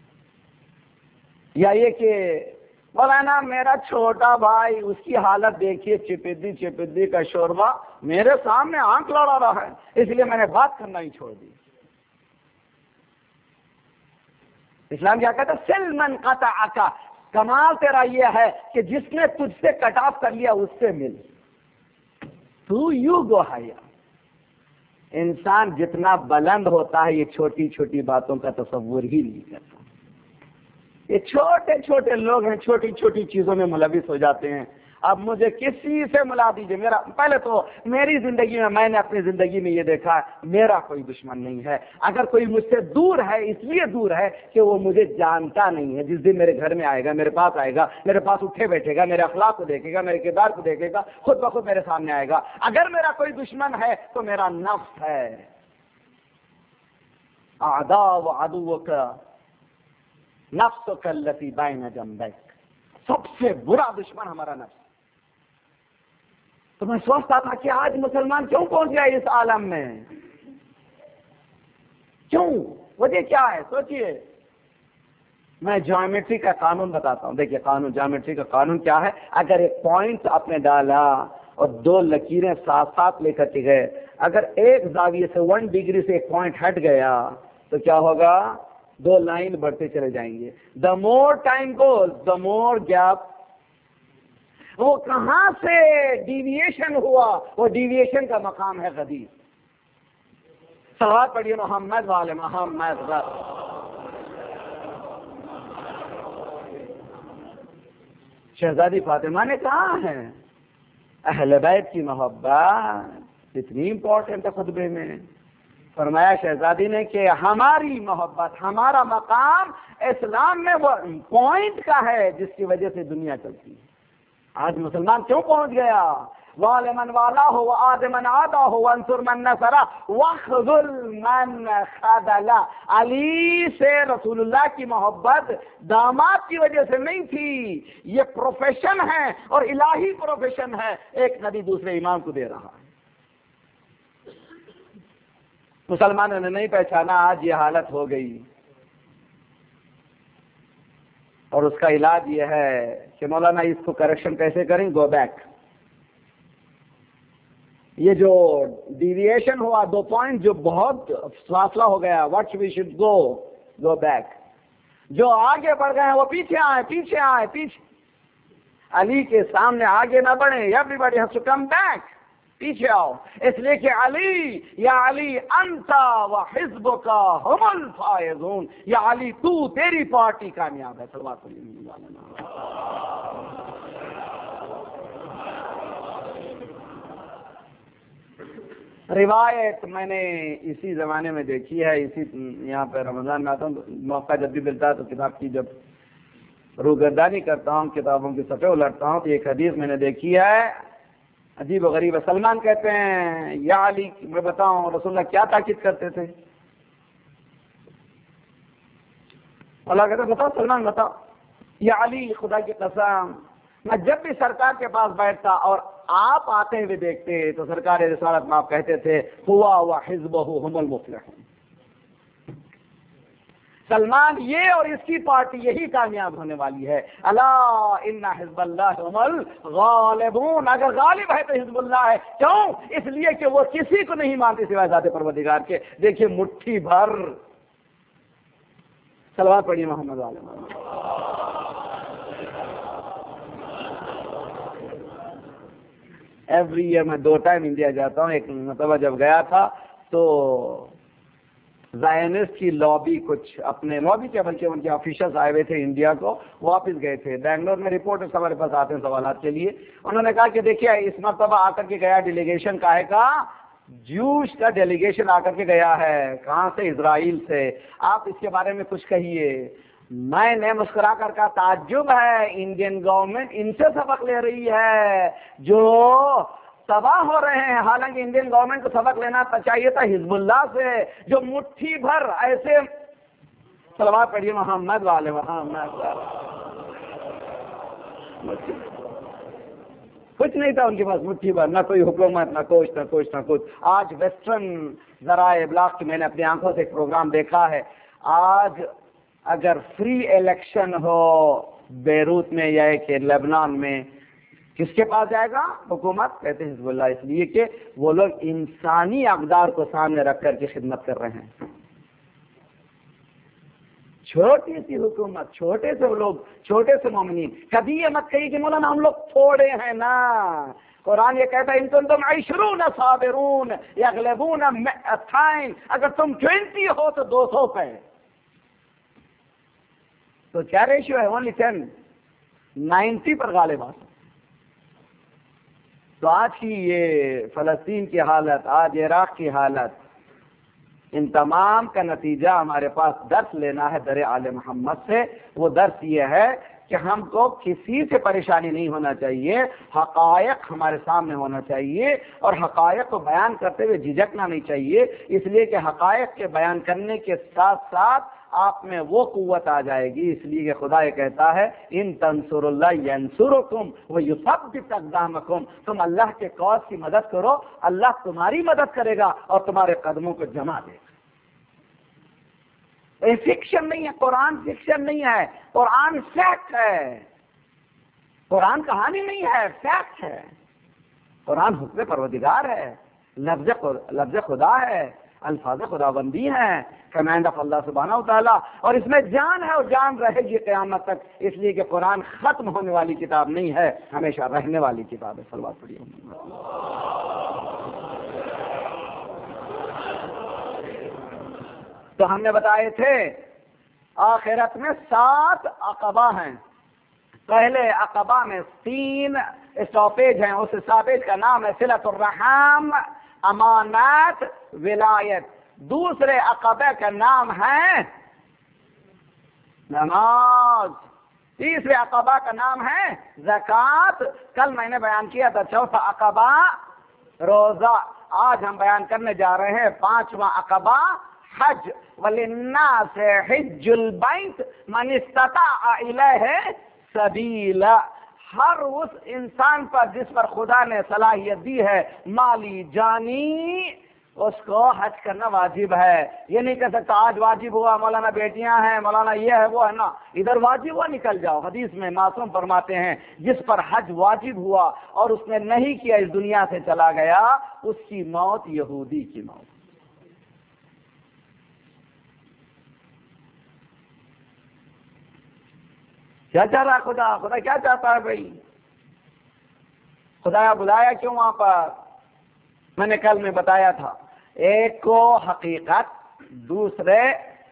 یا یہ کہ مولانا میرا چھوٹا بھائی، اس کی حالت دیکھیے، چپدی چپدی کا شوربہ میرے سامنے آنکھ لڑا رہا ہے، اس لیے میں نے بات کرنا ہی چھوڑ دی۔ اسلام کیا کہتا ہے؟ سل من قطعک، کمال تیرا یہ ہے کہ جس نے تجھ سے کٹ آف کر لیا اس سے مل۔ تو یو گو ہائر۔ انسان جتنا بلند ہوتا ہے یہ چھوٹی چھوٹی باتوں کا تصور ہی نہیں کرتا۔ یہ چھوٹے چھوٹے لوگ ہیں، چھوٹی چھوٹی چیزوں میں ملوث ہو جاتے ہیں۔ اب مجھے کسی سے ملا دیجیے، میرا پہلے تو میری زندگی میں نے اپنی زندگی میں یہ دیکھا ہے میرا کوئی دشمن نہیں ہے۔ اگر کوئی مجھ سے دور ہے اس لیے دور ہے کہ وہ مجھے جانتا نہیں ہے۔ جس دن میرے گھر میں آئے گا، میرے پاس آئے گا، میرے پاس اٹھے بیٹھے گا، میرے اخلاق کو دیکھے گا، میرے کردار کو دیکھے گا، خود بخود میرے سامنے آئے گا۔ اگر میرا کوئی دشمن ہے تو میرا نفس ہے۔ اعداء و عدوک نفسک التی بین جنبیک، سب سے برا دشمن ہمارا نفس۔ تو میں سوچتا تھا کہ آج مسلمان کیوں پہنچ گیا اس عالم میں؟ کیوں؟ وجہ کیا ہے؟ سوچئے۔ میں جیومیٹری کا قانون بتاتا ہوں۔ دیکھیے قانون، جیومیٹری کا قانون کیا ہے؟ اگر ایک پوائنٹ آپ نے ڈالا اور دو لکیریں ساتھ ساتھ لے کر کے گئے، اگر ایک زاویے سے 1 ڈگری سے ایک پوائنٹ ہٹ گیا تو کیا ہوگا؟ دو لائن بڑھتے چلے جائیں گے۔ The more time goes the more gap. وہ کہاں سے ڈیویشن ہوا؟ وہ ڈیویشن کا مقام ہے غدیر۔ صلوات پڑھیے محمد والے محمد۔ شہزادی فاطمہ نے کہا ہے اہل بیت کی محبت اتنی امپورٹنٹ ہے خطبے میں۔ فرمایا شہزادی نے کہ ہماری محبت، ہمارا مقام اسلام میں وہ پوائنٹ کا ہے جس کی وجہ سے دنیا چلتی ہے۔ آج مسلمان کیوں پہنچ گیا؟ وَعَلَمَنْ وَعَلَاهُ وَآدَمَنْ عَادَاهُ وَانْصُرْ مَنْ نَصَرَهُ وَاخْذُلْ مَنْ خَذَلَهُ۔ علی سے رسول اللہ کی محبت داماد کی وجہ سے نہیں تھی، یہ پروفیشن ہے اور الہی پروفیشن ہے۔ ایک نبی دوسرے امام کو دے رہا ہے۔ مسلمانوں نے نہیں پہچانا، آج یہ حالت ہو گئی۔ اور اس کا علاج یہ ہے کہ مولانا اس کو کریکشن کیسے کریں؟ Go back. یہ جو ڈیویشن ہوا، 2 پوائنٹ جو بہت فاصلہ ہو گیا، what we should go back. جو آگے بڑھ گئے ہیں وہ پیچھے آئے، پیچھے آئے، پیچھے۔ علی کے سامنے آگے نہ بڑھیں، every has to come back, پیچھے آؤ۔ اس لیے کہ علی، یا علی انت و حزبک هم الفائزون، یا علی تو، تیری پارٹی کامیاب ہے۔ صلوات اللہ۔ روایت میں نے اسی زمانے میں دیکھی ہے، اسی یہاں پہ رمضان میں آتا ہوں، موقع جب بھی ملتا ہے تو کتاب کی جب روگردانی کرتا ہوں، کتابوں کے صفحے الٹتا ہوں، تو ایک حدیث میں نے دیکھی ہے عجیب و غریب ہے۔ سلمان کہتے ہیں یا علی، میں بتاؤں رسول اللہ کیا تاکید کرتے تھے؟ اللہ کہتا ہے بتاؤ سلمان بتاؤ۔ یا علی خدا کی قسم، میں جب بھی سرکار کے پاس بیٹھتا اور آپ آتے ہوئے دیکھتے تو سرکار رسالت میں آپ کہتے تھے ہوا وحزبہ هم المفلحون۔ سلمان یہ اور اس کی پارٹی یہی کامیاب ہونے والی ہے۔ الا ان حزب اللہ هم الغالبون، اگر غالب ہے تو حزب اللہ ہے۔ کیوں؟ اس لیے کہ وہ کسی کو نہیں مانتے سوائے ذات پروردگار کے۔ دیکھیے مٹھی بھر صلوات پڑھیے محمد علیہ وسلم۔ ایوری ایئر میں 2 ٹائم انڈیا جاتا ہوں۔ ایک مرتبہ جب گیا تھا تو زائنسٹ کی لابی، کچھ اپنے لابی کے بلکہ ان کے آفیشرز آئے ہوئے تھے انڈیا کو، واپس گئے تھے بنگلور میں، رپورٹرز ہمارے پاس آتے ہیں سوالات کے لیے۔ انہوں نے کہا کہ دیکھیے اس مرتبہ آ کر کے گیا ڈیلیگیشن کا جوش کا ڈیلیگیشن آ کر کے گیا ہے، کہاں سے؟ اسرائیل سے۔ آپ اس کے بارے میں کچھ کہیے۔ میں نے مسکرا کر کہا تعجب ہے، انڈین گورنمنٹ ان سے سبق لے رہی ہے جو تباہ ہو رہے ہیں. حالانکہ انڈین گورنمنٹ کو سبق لینا چاہیے تھا حزب اللہ سے، جو مٹھی بھر ایسے صلوات پڑھیے محمد والے محمد. کچھ نہیں تھا ان کے پاس، مٹھی بھر، نہ کوئی حکومت، نہ کچھ نہ کچھ نہ کچھ. آج ویسٹرن ذرائع ابلاغ کی میں نے اپنی آنکھوں سے ایک پروگرام دیکھا ہے. آج اگر فری الیکشن ہو بیروت میں یا کہ لبنان میں، کس کے پاس جائے گا حکومت؟ کہتے ہیں حزب اللہ، اس لیے کہ وہ لوگ انسانی اقدار کو سامنے رکھ کر کے خدمت کر رہے ہیں. چھوٹی سی حکومت، چھوٹے سے لوگ، چھوٹے سے مومنین. کبھی یہ مت کہیے کہ مولانا ہم لوگ تھوڑے ہیں. نا، قرآن یہ کہتا ہے ان کنتم 20 صابرون یغلبون 200. اگر تم 20 ہو تو 200 پہ. تو کیا ریشیو ہے؟ اونلی 10، 90 پر غالب آ. تو آج کی یہ فلسطین کی حالت، آج عراق کی حالت، ان تمام کا نتیجہ ہمارے پاس درس لینا ہے در آل محمد سے. وہ درس یہ ہے کہ ہم کو کسی سے پریشانی نہیں ہونا چاہیے، حقائق ہمارے سامنے ہونا چاہیے، اور حقائق کو بیان کرتے ہوئے جھجکنا نہیں چاہیے. اس لیے کہ حقائق کے بیان کرنے کے ساتھ ساتھ آپ میں وہ قوت آ جائے گی. اس لیے کہ خدا یہ کہتا ہے ان تنصر اللہ ینصرکم ویثبت اقدامکم. تم اللہ کے کاز کی مدد کرو، اللہ تمہاری مدد کرے گا اور تمہارے قدموں کو جما دے گا. یہ فکشن نہیں ہے، قرآن فکشن نہیں ہے، قرآن فیکٹ ہے. قرآن کہانی نہیں ہے، فیکٹ ہے. قرآن حکم پروردگار ہے، لفظ خدا ہے، الفاظ خدا بندی ہیں، کمانڈ آف اللہ سبحانہ و تعالیٰ. اور اس میں جان ہے اور جان رہے گی قیامت تک. اس لیے کہ قرآن ختم ہونے والی کتاب نہیں ہے، ہمیشہ رہنے والی کتاب ہے. صلوات پڑھیے. تو ہم نے بتائے تھے آخرت میں 7 عقبہ ہیں. پہلے عقبہ میں 3 اسٹاپیج ہیں. اس اسٹاپیج کا نام ہے صلۃ الرحم، امانات، ولایت. دوسرے عقبہ کا نام ہے نماز. تیسرے عقبہ کا نام ہے زکوٰۃ. کل میں نے بیان کیا تھا چوتھا عقبہ روزہ. آج ہم بیان کرنے جا رہے ہیں 5واں عقبہ حج. وَلِلنَّاسِ حِجُّ الْبَيْتِ مَنِ اسْتَطَاعَ إِلَيْهِ سَبِيلًا. ہر اس انسان پر جس پر خدا نے صلاحیت دی ہے مالی جانی، اس کو حج کرنا واجب ہے. یہ نہیں کہہ سکتا آج واجب ہوا، مولانا بیٹیاں ہیں، مولانا یہ ہے وہ ہے. نا، ادھر واجب ہوا نکل جاؤ. حدیث میں معصوم فرماتے ہیں جس پر حج واجب ہوا اور اس نے نہیں کیا، اس دنیا سے چلا گیا، اس کی موت یہودی کی موت. کیا چاہ رہا خدا؟ خدا کیا چاہتا ہے بھائی؟ خدا بلایا کیوں وہاں پر؟ میں نے کل میں بتایا تھا، ایک کو حقیقت، دوسرے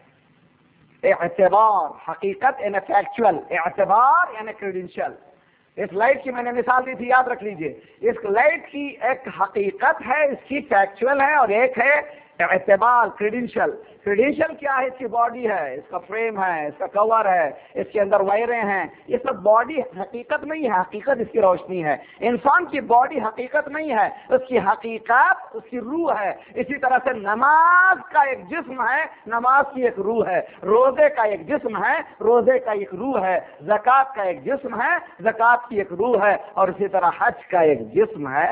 اعتبار. حقیقت یعنی فیکچول، اعتبار یعنی کریڈینشل. اس لائٹ کی میں نے مثال دی تھی، یاد رکھ لیجئے. اس لائٹ کی ایک حقیقت ہے، اس کی فیکچول ہے، اور ایک ہے اعتبار، کریڈینشل. کریڈینشل کیا ہے؟ اس کی باڈی ہے، اس کا فریم ہے، اس کا کور ہے، اس کے اندر وائریں ہیں. یہ سب باڈی حقیقت نہیں ہے، حقیقت اس کی روشنی ہے. انسان کی باڈی حقیقت نہیں ہے، اس کی حقیقت اس کی روح ہے. اسی طرح سے نماز کا ایک جسم ہے، نماز کی ایک روح ہے. روزے کا ایک جسم ہے، روزے کا ایک روح ہے. زکوٰۃ کا ایک جسم ہے، زکوٰۃ کی ایک روح ہے. اور اسی طرح حج کا ایک جسم ہے،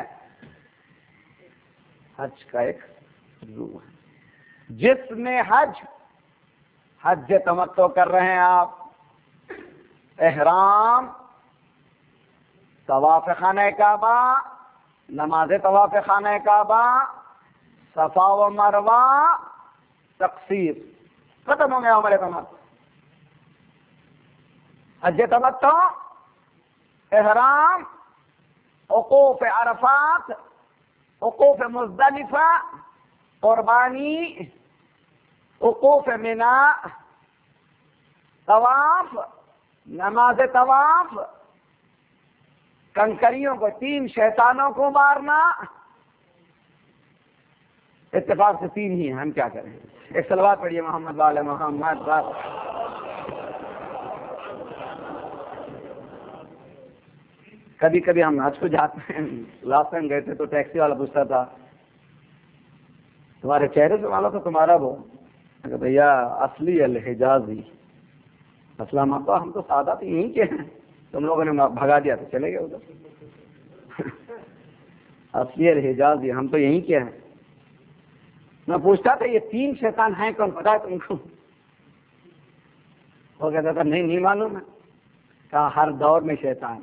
حج کا ایک روح ہے. جس میں حج تمتع کر رہے ہیں آپ، احرام، طواف خانہ کعبہ، نماز طواف خانہ کعبہ، صفا و مروہ، تقصیر، ختم ہو گیا عمر تمتع. حج تمتع، احرام، وقوف عرفات، وقوف مزدلفہ، قربانی، وقوف منی، طواف، نماز طواف، کنکریوں کو 3 شیطانوں کو مارنا. اتفاق سے 3 ہی ہیں، ہم کیا کریں؟ ایک صلوات پڑھیے محمد وعلی محمد. کبھی کبھی ہم حج کو جاتے ہیں، لاسٹ ٹائم گئے تھے تو ٹیکسی والا پوچھتا تھا تمہارے چہرے سے معلوم تھا تمہارا وہ، کہ بھیا اصلی الحجازی، اسلام آباد ہم تو سادہ تو یہیں کے ہیں، تم لوگوں نے بھگا دیا تو چلے گئے ادھر۔ اصلی الحجازی ہم تو یہیں کے ہیں۔ میں پوچھتا تھا یہ 3 شیطان ہیں کون، پتا ہے تم کو؟ وہ کہتا تھا نہیں معلوم ہے۔ کہا ہر دور میں شیطان،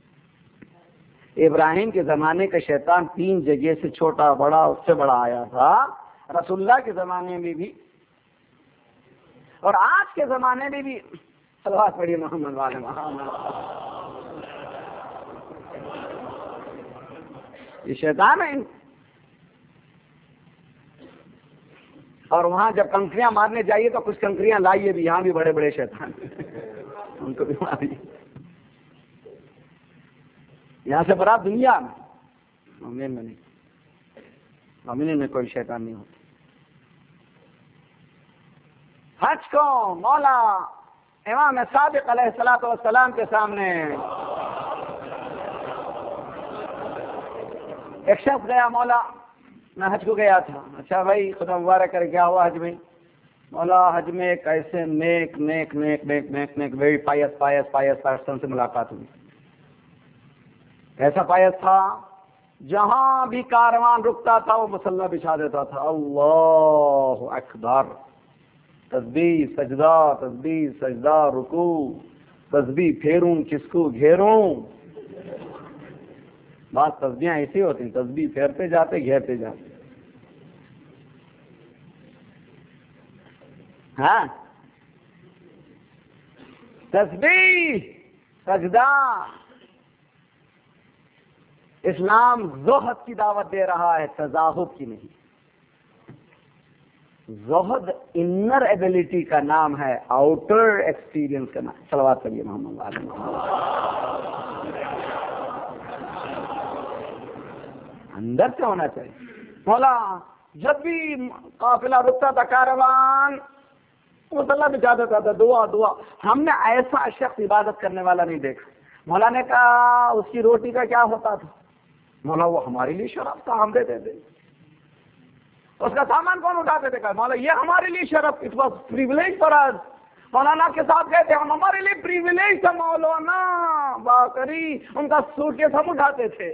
ابراہیم کے زمانے کا شیطان 3 جگہ سے چھوٹا بڑا اس سے بڑا آیا تھا، رسول اللہ کے زمانے میں بھی اور آج کے زمانے میں بھی۔ صلوات پڑھیے محمد والے محمد۔ یہ شیطان ہے۔ اور وہاں جب کنکریاں مارنے جائیے تو کچھ کنکریاں لائیے بھی، یہاں بھی بڑے بڑے شیطان ان کو بھی ماریے۔ یہاں سے برات دنیا میں، مومن میں نہیں، مومن میں کوئی شیطان نہیں ہوتا۔ حج کو مولا امام صادق علیہ الصلوۃ والسلام کے سامنے ایک شخص گیا، مولا میں حج کو گیا تھا۔ اچھا بھائی خدا مبارک کرے، کیا ہوا حج میں؟ مولا حج میں ایک ایسے نیک ویری پائس پرسن سے ملاقات ہوئی۔ ایسا پائس تھا جہاں بھی کاروان رکتا تھا وہ مصلی بچھا دیتا تھا۔ اللہ اکبر، تسبیح سجدہ رکوع، تسبیح پھیروں کس کو گھیروں۔ بعض تسبیحاں ایسی ہوتی ہیں، تسبیح پھیرتے جاتے گھیرتے جاتے۔ ہاں، تسبیح سجدہ۔ اسلام زہد کی دعوت دے رہا ہے، تزاہد کی نہیں۔ زہد انر ایبلٹی کا نام ہے، آؤٹر ایکسپیرینس کا نام۔ صلوات پڑھیے محمد علیہ وسلم۔ اندر سے ہونا چاہیے۔ مولا جب بھی قافلہ رکتا تھا کاروان مصلی بچھا دیتا تھا، دعا۔ ہم نے ایسا شخص عبادت کرنے والا نہیں دیکھا۔ مولا نے کہا اس کی روٹی کا کیا ہوتا تھا؟ مولا وہ ہمارے لیے شرف تھا، ہم دیتے تھے۔ اس کا سامان کون اٹھاتے تھے؟ کہا مولا یہ ہمارے لیے شرف، it was privilege for us. مولانا کے ساتھ گئے تھے ہم، ہمارے لیے پریویلیج تھا مولانا باقری، ان کا سوٹ کیس ہم اٹھاتے تھے۔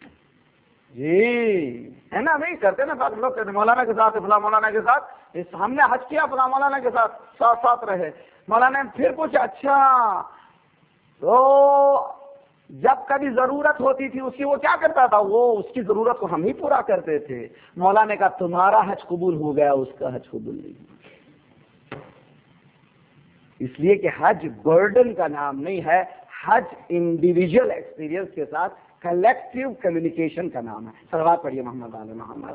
جی ہے نا، نہیں کرتے نا بات لوگ کہتے مولانا کے ساتھ فلاں مولانا کے ساتھ ہم نے حج کیا، فلاں مولانا کے ساتھ رہے۔ مولانا نے پھر پوچھا اچھا تو جب کبھی ضرورت ہوتی تھی اس کی وہ کیا کرتا تھا؟ وہ اس کی ضرورت کو ہم ہی پورا کرتے تھے۔ مولانا نے کہا تمہارا حج قبول ہو گیا، اس کا حج قبول نہیں ہوا۔ اس لیے کہ حج برڈن کا نام نہیں ہے، حج انڈیویجول ایکسپیرینس کے ساتھ کلیکٹیو کمیونیکیشن کا نام ہے۔ صلوات پڑھیے محمد علیہ محمد۔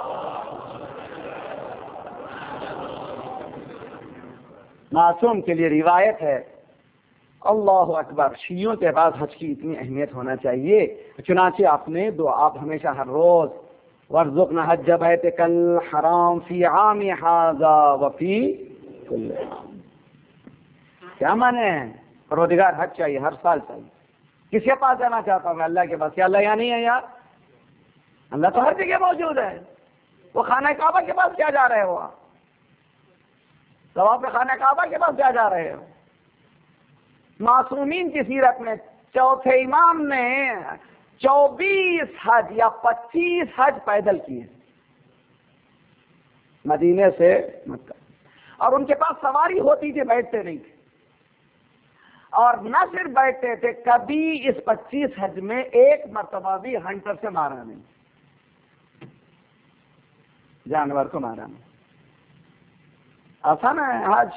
معصوم کے لیے روایت ہے، اللہ اکبر، شیعوں کے پاس حج کی اتنی اہمیت ہونا چاہیے، چنانچہ اپنے دعا آپ ہمیشہ ہر روز وارزقنا حج بیتک الحرام فی عام ھذا وفی کل عام۔ کیا مانے ہیں؟ پروردگار حج چاہیے، ہر سال چاہیے۔ کس کے پاس جانا چاہتا ہوں میں؟ اللہ کے پاس۔ کیا اللہ یہاں نہیں ہے یار؟ اللہ تو ہر جگہ موجود ہے۔ وہ خانہ کعبہ کے پاس کیا جا رہے ہو آپ؟ طواف خانہ کعبہ کے پاس کیا جا رہے ہو؟ معصومین کی سیرت میں چوتھے امام نے 24 حج یا 25 حج پیدل کیے مدینے سے مکہ، اور ان کے پاس سواری ہوتی تھی، بیٹھتے نہیں تھے۔ اور نہ صرف بیٹھتے تھے، کبھی اس 25 حج میں ایک مرتبہ بھی ہنٹر سے مارا نہیں، جانور کو مارا نہیں۔ آسان ہے حج۔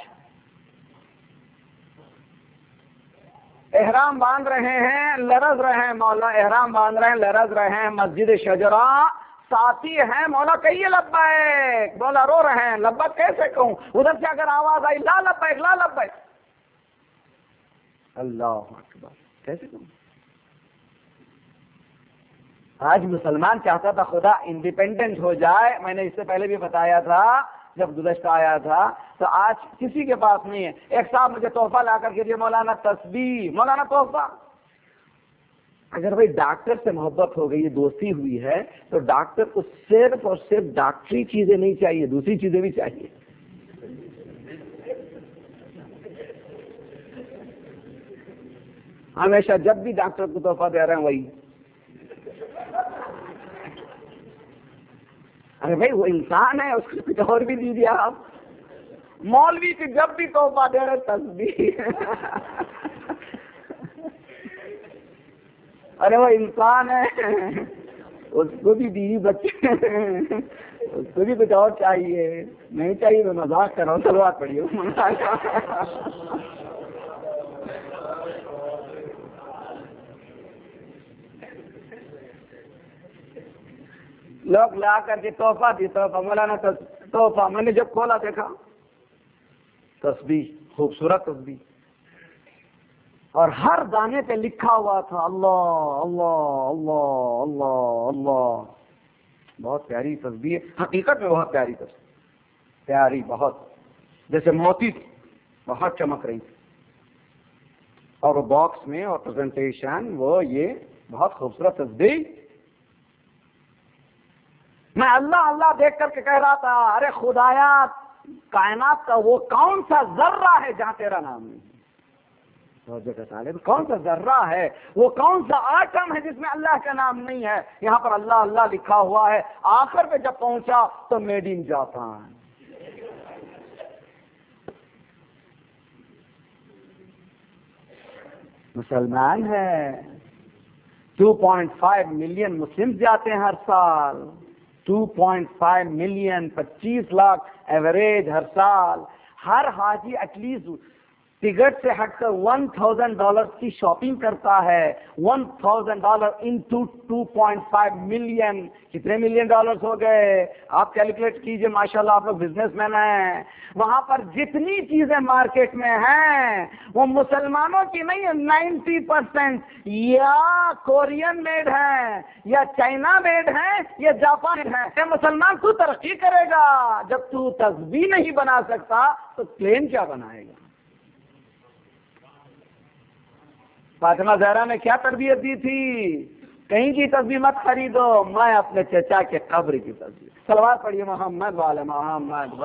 احرام باندھ رہے ہیں، لرز رہے ہیں مولا، احرام باندھ رہے ہیں، لرز رہے ہیں، مسجد شجرا ساتھی ہیں، مولا کہیے لبیک، مولا رو رہے ہیں، لبیک کیسے کہوں؟ ادھر سے اگر آواز آئی لا لبیک لا لبیک، اللہ اکبر، کیسے کہوں؟ آج مسلمان چاہتا تھا خدا انڈیپینڈنٹ ہو جائے، میں نے اس سے پہلے بھی بتایا تھا جب گزشتہ آیا تھا، تو آج کسی کے پاس نہیں ہے۔ ایک صاحب مجھے تحفہ لا کر کے دیے، مولانا تسبیح، مولانا تحفہ اگر بھائی ڈاکٹر سے محبت ہو گئی، دوستی ہوئی ہے، تو ڈاکٹر کو صرف اور صرف ڈاکٹری چیزیں نہیں چاہیے، دوسری چیزیں بھی چاہیے. ہمیشہ جب بھی ڈاکٹر کو تحفہ دے رہے ہیں وہی. ارے بھائی وہ انسان ہے، اس کو کچھ اور بھی دیجیے آپ. مولوی کی جب بھی تحفہ دے رہے تسبیح. ارے وہ انسان ہے، اس کو بھی بیوی بچے، اس کو بھی کچھ اور چاہیے. نہیں چاہیے تو مذاق کرو، سلوات پڑھیے. لوگ لا کر کے تحفہ دی، تحفہ مولانا تحفہ. میں نے جب کھولا دیکھا تسبیح، خوبصورت تسبیح، اور ہر دانے پہ لکھا ہوا تھا اللہ اللہ اللہ اللہ اللہ. بہت پیاری تسبیح ہے، حقیقت میں بہت پیاری تسبیح، پیاری بہت، جیسے موتی تھی، بہت چمک رہی تھی. اور وہ باکس میں اور پریزنٹیشن وہ یہ بہت خوبصورت تسبیح. میں اللہ اللہ دیکھ کر کے کہہ رہا تھا ارے خدایا کائنات کا وہ کون سا ذرہ ہے جہاں تیرا نام نہیں ہے؟ کون سا ذرہ ہے، وہ کون سا آٹم ہے جس میں اللہ کا نام نہیں ہے؟ یہاں پر اللہ اللہ لکھا ہوا ہے. آخر پہ جب پہنچا تو میڈ ان جاپان. مسلمان ہے، 2.5 ملین مسلم جاتے ہیں ہر سال، 2.5 ملین، 25 لاکھ ایوریج ہر سال. ہر حاجی ایٹ لیسٹ ٹکٹ سے ہٹ کر $1,000 کی شاپنگ کرتا ہے. $1,000 انٹو 2.5 ملین، کتنے ملین ڈالرز ہو گئے؟ آپ کیلکولیٹ کیجئے. ماشاءاللہ آپ لوگ بزنس مین ہیں. وہاں پر جتنی چیزیں مارکیٹ میں ہیں وہ مسلمانوں کی نہیں ہے. 90% یا کورین میڈ ہیں، یا چائنا میڈ ہیں، یا جاپان میڈ ہیں. کہ مسلمان تو ترقی کرے گا جب تو تسبیح نہیں بنا سکتا تو پلین کیا بنائے گا؟ فاطمہ زہرا نے کیا تربیت دی تھی؟ کہیں کی تسبیح مت خریدو، میں اپنے چچا کے قبر کی تسبیح. صلوات پڑھیے محمد والے محمد.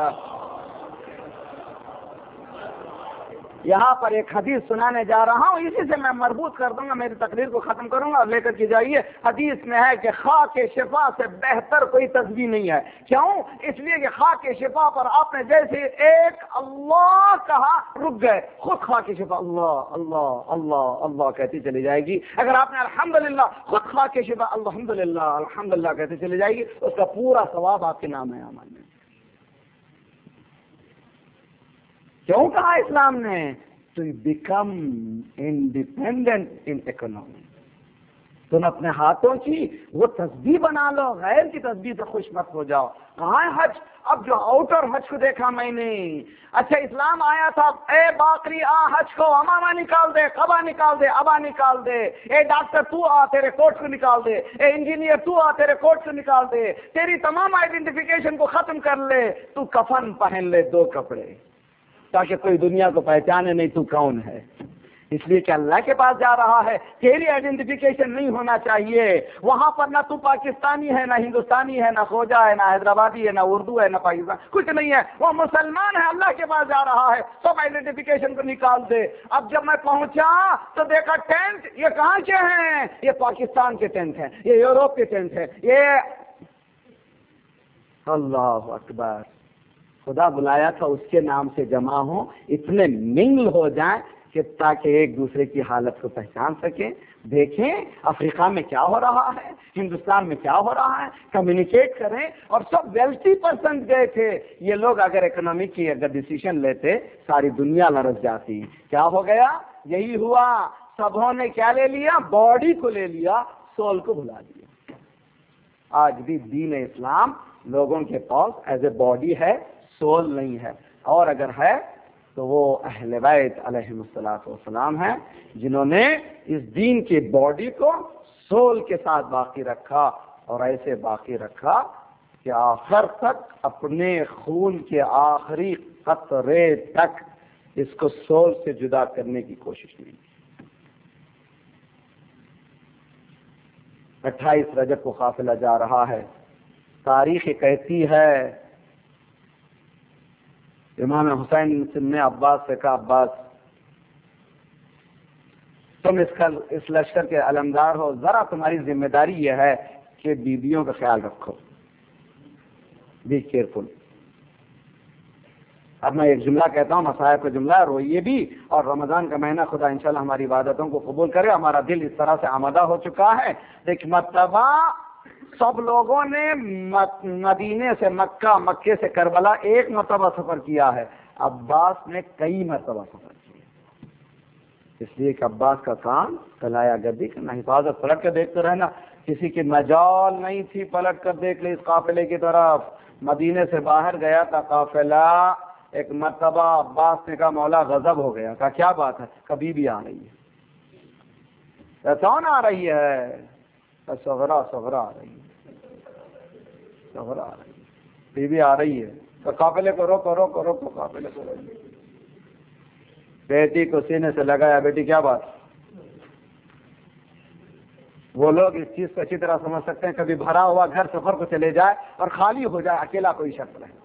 یہاں پر ایک حدیث سنانے جا رہا ہوں، اسی سے میں مربوط کر دوں گا، میری تقریر کو ختم کروں گا اور لے کر کے جائیے. حدیث میں ہے کہ خاک شفا سے بہتر کوئی تسبیح نہیں ہے. کیوں؟ اس لیے کہ خاک شفا پر آپ نے جیسے ایک اللہ کہا رک گئے، خود خاک شفا اللہ اللہ اللہ اللہ کہتی چلی جائے گی. اگر آپ نے الحمدللہ خود خاک شفا الحمدللہ الحمدللہ کہتی چلی جائے گی، اس کا پورا ثواب آپ کے نام ہے اعمال میں. کیوں کہا اسلام نے؟ To become independent in economy. تم اپنے ہاتھوں کی وہ تسبیح بنا لو، غیر کی تسبیح سے خوش مت ہو جاؤ. کہاں ہے حج؟ اب جو آؤٹر حج کو دیکھا میں نے. اچھا اسلام آیا تھا، اے باقری آ حج کو، امامہ نکال دے، قبا نکال دے، ابا نکال دے. اے ڈاکٹر تو آ تیرے کوٹ کو نکال دے، اے انجینئر تو آ تیرے کوٹ کو نکال دے، تیری تمام آئیڈینٹیفیکیشن کو ختم کر لے، تو کفن پہن لے 2 کپڑے تاکہ کوئی دنیا کو پہچانے نہیں تو کون ہے. اس لیے کہ اللہ کے پاس جا رہا ہے، تیری آئیڈینٹیفیکیشن نہیں ہونا چاہیے. وہاں پر نہ تو پاکستانی ہے، نہ ہندوستانی ہے، نہ خوجا ہے، نہ حیدرآبادی ہے، نہ اردو ہے، نہ پاکستان، کچھ نہیں ہے. وہ مسلمان ہے، اللہ کے پاس جا رہا ہے. سب آئیڈینٹیفیکیشن کو نکال دے. اب جب میں پہنچا تو دیکھا ٹینٹ، یہ کہاں کے ہیں؟ یہ پاکستان کے ٹینٹ ہیں، یہ یوروپ کے ٹینٹ ہیں، یہ اللہ اکبر. خدا بلایا تھا اس کے نام سے جمع ہوں، اتنے منگل ہو جائیں کہ تاکہ ایک دوسرے کی حالت کو پہچان سکیں. دیکھیں افریقہ میں کیا ہو رہا ہے، ہندوستان میں کیا ہو رہا ہے، کمیونیکیٹ کریں. اور سب ویلتھی پرسن گئے تھے. یہ لوگ اگر اکنامی کی اگر ڈیسیشن لیتے ساری دنیا لرز جاتی. کیا ہو گیا؟ یہی ہوا. سبوں نے کیا لے لیا؟ باڈی کو لے لیا، سول کو بھلا دیا. آج بھی دین اسلام لوگوں کے پاس ایز اے باڈی ہے، سول نہیں ہے. اور اگر ہے تو وہ اہل بیت علیہم الصلوۃ والسلام ہیں، جنہوں نے اس دین کی باڈی کو سول کے ساتھ باقی رکھا، اور ایسے باقی رکھا کہ آخر تک اپنے خون کے آخری قطرے تک اس کو سول سے جدا کرنے کی کوشش نہیں کی. 28 رجب کو قافلہ جا رہا ہے. تاریخ کہتی ہے امام حسین نے عباس سے کہا عباس تم اس لشکر کے علمدار ہو, ذرا تمہاری ذمہ داری یہ ہے کہ بیویوں کا خیال رکھو, بی کیئرفل. اب میں ایک جملہ کہتا ہوں, مصائب کا جملہ, روئیے بھی, اور رمضان کا مہینہ خدا انشاءاللہ ہماری عبادتوں کو قبول کرے. ہمارا دل اس طرح سے آمادہ ہو چکا ہے. ایک مرتبہ سب لوگوں نے مدینے سے مکہ, مکے سے کربلا ایک مرتبہ سفر کیا ہے, عباس نے کئی مرتبہ سفر کیا, اس لیے کہ عباس کا کام کلایا گردی کرنا, حفاظت, پلٹ کے دیکھتے رہنا. کسی کی مجال نہیں تھی پلٹ کر دیکھ لے اس قافلے کی طرف. مدینے سے باہر گیا تھا قافلہ, ایک مرتبہ عباس نے کہا مولا غضب ہو گیا. کہا کیا بات ہے؟ کبھی بھی آ رہی ہے. کون آ رہی ہے؟ صغرا آ رہی ہے, صغرا آ رہی ہے, بی بی آ رہی ہے. تو قافلے کو روکو, قافلے کو روکو. بیٹی کو سینے سے لگایا, بیٹی کیا بات؟ وہ لوگ اس چیز کو اچھی طرح سمجھ سکتے ہیں, کبھی بھرا ہوا گھر سفر کو چلے جائے اور خالی ہو جائے, اکیلا کوئی شخص رہے.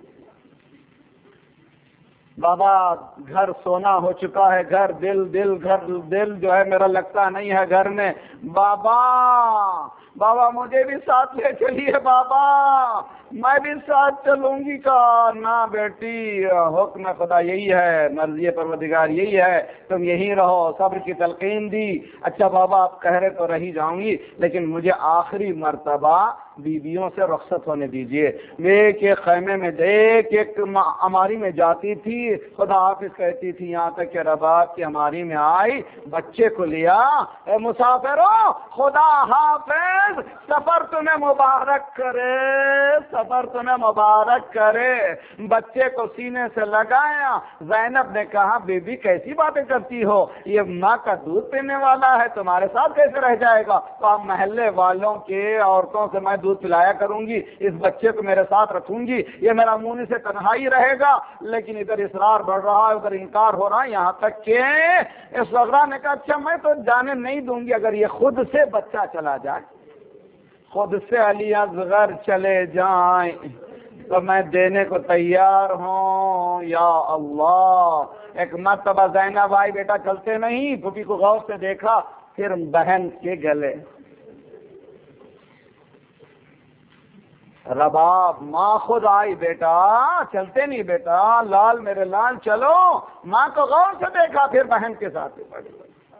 بابا گھر سونا ہو چکا ہے, گھر دل جو ہے میرا لگتا نہیں ہے گھر میں. بابا مجھے بھی ساتھ لے چلیے بابا, میں بھی ساتھ چلوں گی. کا نہ بیٹی, حکم خدا یہی ہے, مرضی پروردگار یہی ہے, تم یہی رہو. صبر کی تلقین دی. اچھا بابا آپ کہہ رہے تو رہی جاؤں گی, لیکن مجھے آخری مرتبہ بیویوں سے رخصت ہونے دیجیے. ایک خیمے میں ایک ہماری میں جاتی تھی, خدا حافظ کہتی تھی, یہاں تک کہ رباب کی ہماری میں آئی, بچے کو لیا, اے مسافروں خدا حافظ, سفر تمہیں مبارک کرے, سفر تمہیں مبارک کرے. بچے کو سینے سے لگایا. زینب نے کہا بی بی کیسی باتیں کرتی ہو, یہ ماں کا دودھ پینے والا ہے, تمہارے ساتھ کیسے رہ جائے گا؟ تو اب محلے والوں کے عورتوں سے میں دودھ پلایا کروں گی, اس بچے کو میرے ساتھ رکھوں گی, یہ میرا منہ سے تنہائی رہے گا. لیکن ادھر اصرار بڑھ رہا ہے, ادھر انکار ہو رہا ہے, یہاں تک کہ اس صغرا نے کہا اچھا میں تو جانے نہیں دوں گی, اگر یہ خود سے بچہ چلا جائے, خود سے علی اصغر چلے جائیں تو میں دینے کو تیار ہوں. یا اللہ. ایک مرتبہ زینب آئی, بیٹا چلتے نہیں, پھوپھی کو غور سے دیکھا, پھر بہن کے گلے. رباب, ماں خود آئی, بیٹا چلتے نہیں, بیٹا لال میرے لال چلو. ماں کو غور سے دیکھا, پھر بہن کے ساتھ پڑی.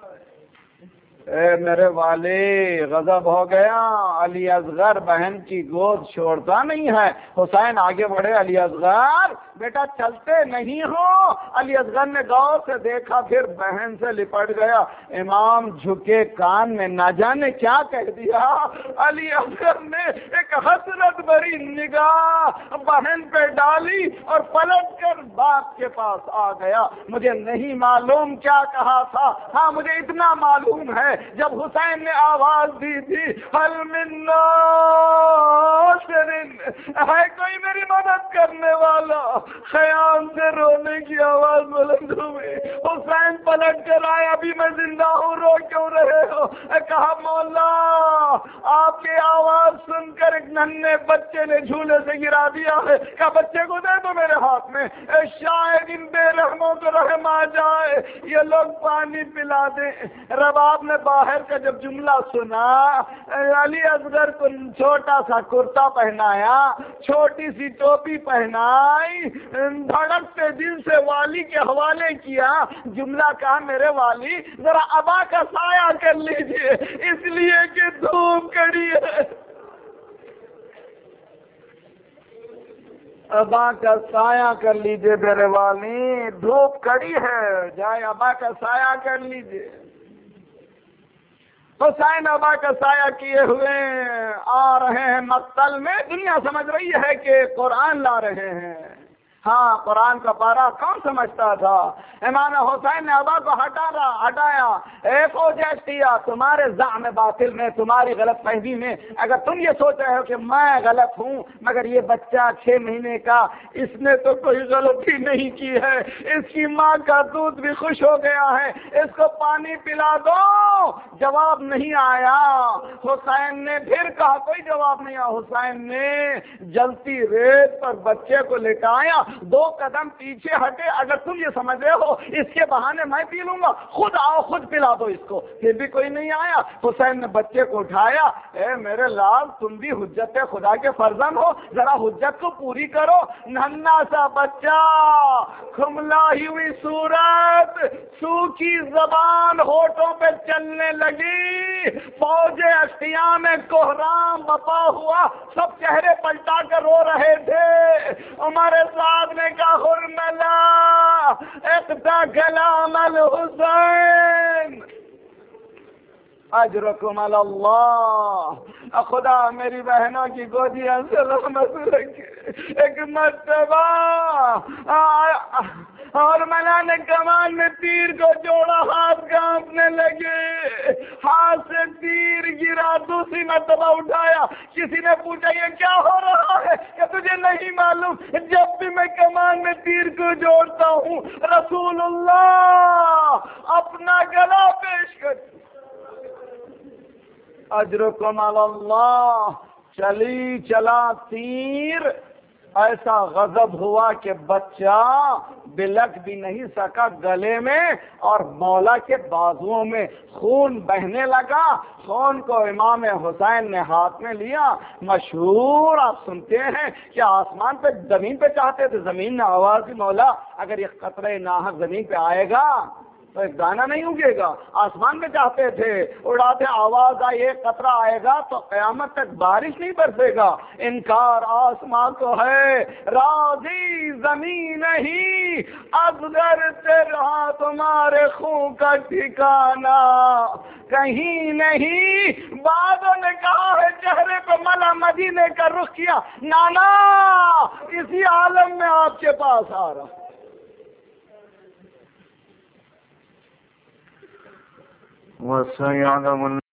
اے میرے والے, غضب ہو گیا. علی اصغر بہن کی گود چھوڑتا نہیں ہے. حسین آگے بڑھے, علی اصغر بیٹا چلتے نہیں ہو. علی اصغر نے غور سے دیکھا, پھر بہن سے لپٹ گیا. امام جھکے, کان میں نہ جانے کیا کہہ دیا. علی اصغر نے ایک حسرت بھری نگاہ بہن پہ ڈالی اور پلٹ کر باپ کے پاس آ گیا. مجھے نہیں معلوم کیا کہا تھا, ہاں مجھے اتنا معلوم ہے جب حسین نے آواز دی تھی حل من ناصر, ہے کوئی میری مدد کرنے والا, خیام سے رونے کی آواز بلند ہوئی. حسین پلٹ کر آئے, ابھی میں زندہ ہوں, رو کیوں رہے ہو؟ کہا مولا آپ کی آواز سن کر ایک ننھے بچے نے جھولے سے گرا دیا ہے. کہا بچے کو دے دو میرے ہاتھ میں, شاید ان بے رحموں کو رحم آ جائے, یہ لوگ پانی پلا دیں. رباب نے باہر کا جب جملہ سنا, علی اصغر کو چھوٹا سا کرتا پہنایا, چھوٹی سی ٹوپی پہنائی, دھڑکتے دل سے والی کے حوالے کیا. جملہ کہا میرے والی ذرا ابا کا سایہ کر لیجئے, اس لیے کہ دھوپ کڑی ہے. ابا کا سایہ کر لیجئے میرے والی, دھوپ کڑی ہے, جائے ابا کا سایہ کر لیجئے. حسین ابا کا سایہ کیے ہوئے آ رہے ہیں مقتل میں. دنیا سمجھ رہی ہے کہ قرآن لا رہے ہیں, ہاں قرآن کا پارہ کون سمجھتا تھا؟ امام حسین نے ابا کو ہٹایا، اے فوج اشتیا، تمہارے زعم باطل میں، تمہاری غلط فہمی میں اگر تم یہ سوچ رہے ہو کہ میں غلط ہوں، مگر یہ بچہ 6 مہینے کا، اس نے تو کوئی غلطی نہیں کی ہے، اس کی ماں کا دودھ بھی خوش ہو گیا ہے، اس کو پانی پلا دو۔ جواب نہیں آیا۔ حسین نے پھر کہا، کوئی جواب نہیں آیا۔ حسین نے جلتی ریت پر بچے کو لٹایا، 2 قدم پیچھے ہٹے، اگر تم یہ سمجھ رہے ہو اس کے بہانے میں پی لوں گا، خود آؤ، خود پلا دو اس کو۔ پھر بھی کوئی نہیں آیا۔ حسین نے بچے کو اٹھایا، اے میرے لال، تم بھی حجت خدا کے فرزند ہو، ذرا حجت کو پوری کرو۔ ننھا سا بچہ، کھملائی ہوئی صورت، سوکھی زبان ہونٹوں پہ چلنے لگی۔ فوج اشتیا میں کوہرام بپا ہوا، سب چہرے پلٹا کر رو رہے تھے۔ عمر صاحب نے کہا، حرملا اقطع کلام الحسین اجرکم علی اللہ۔ خدا میری بہنوں کی گودیاں سے رحمت رکھے۔ ایک مرتبہ اور ملا نے کمان میں تیر کو جوڑا، ہاتھ کانپنے لگے، ہاتھ سے تیر گرا، دوسری مرتبہ اٹھایا، کسی نے پوچھا یہ کیا ہو رہا ہے؟ کہ تجھے نہیں معلوم، جب بھی میں کمان میں تیر کو جوڑتا ہوں رسول اللہ اپنا گلا پیش کرتے۔ اجرکم علی اللہ۔ چلی چلا تیر، ایسا غضب ہوا کہ بچہ بلک بھی نہیں سکا گلے میں، اور مولا کے بازوؤں میں خون بہنے لگا۔ خون کو امام حسین نے ہاتھ میں لیا۔ مشہور آپ سنتے ہیں کہ آسمان پہ، زمین پہ چاہتے تھے، زمین نے آواز دی، مولا اگر یہ قطرہ ناحق زمین پہ آئے گا تو ایک دانہ نہیں اگے گا۔ آسمان میں چاہتے تھے، اڑاتے، آواز آئی ایک قطرہ آئے گا تو قیامت تک بارش نہیں برسے گا۔ انکار آسمان کو ہے، راضی زمین نہیں، اصغر سے رہا تمہارے خون کا ٹھکانہ کہیں نہیں۔ بعدوں نے کہا ہے، چہرے پہ ملا مدینے کا رخ کیا، نانا اسی عالم میں آپ کے پاس آ رہا۔ وَسَيَعْلَمُ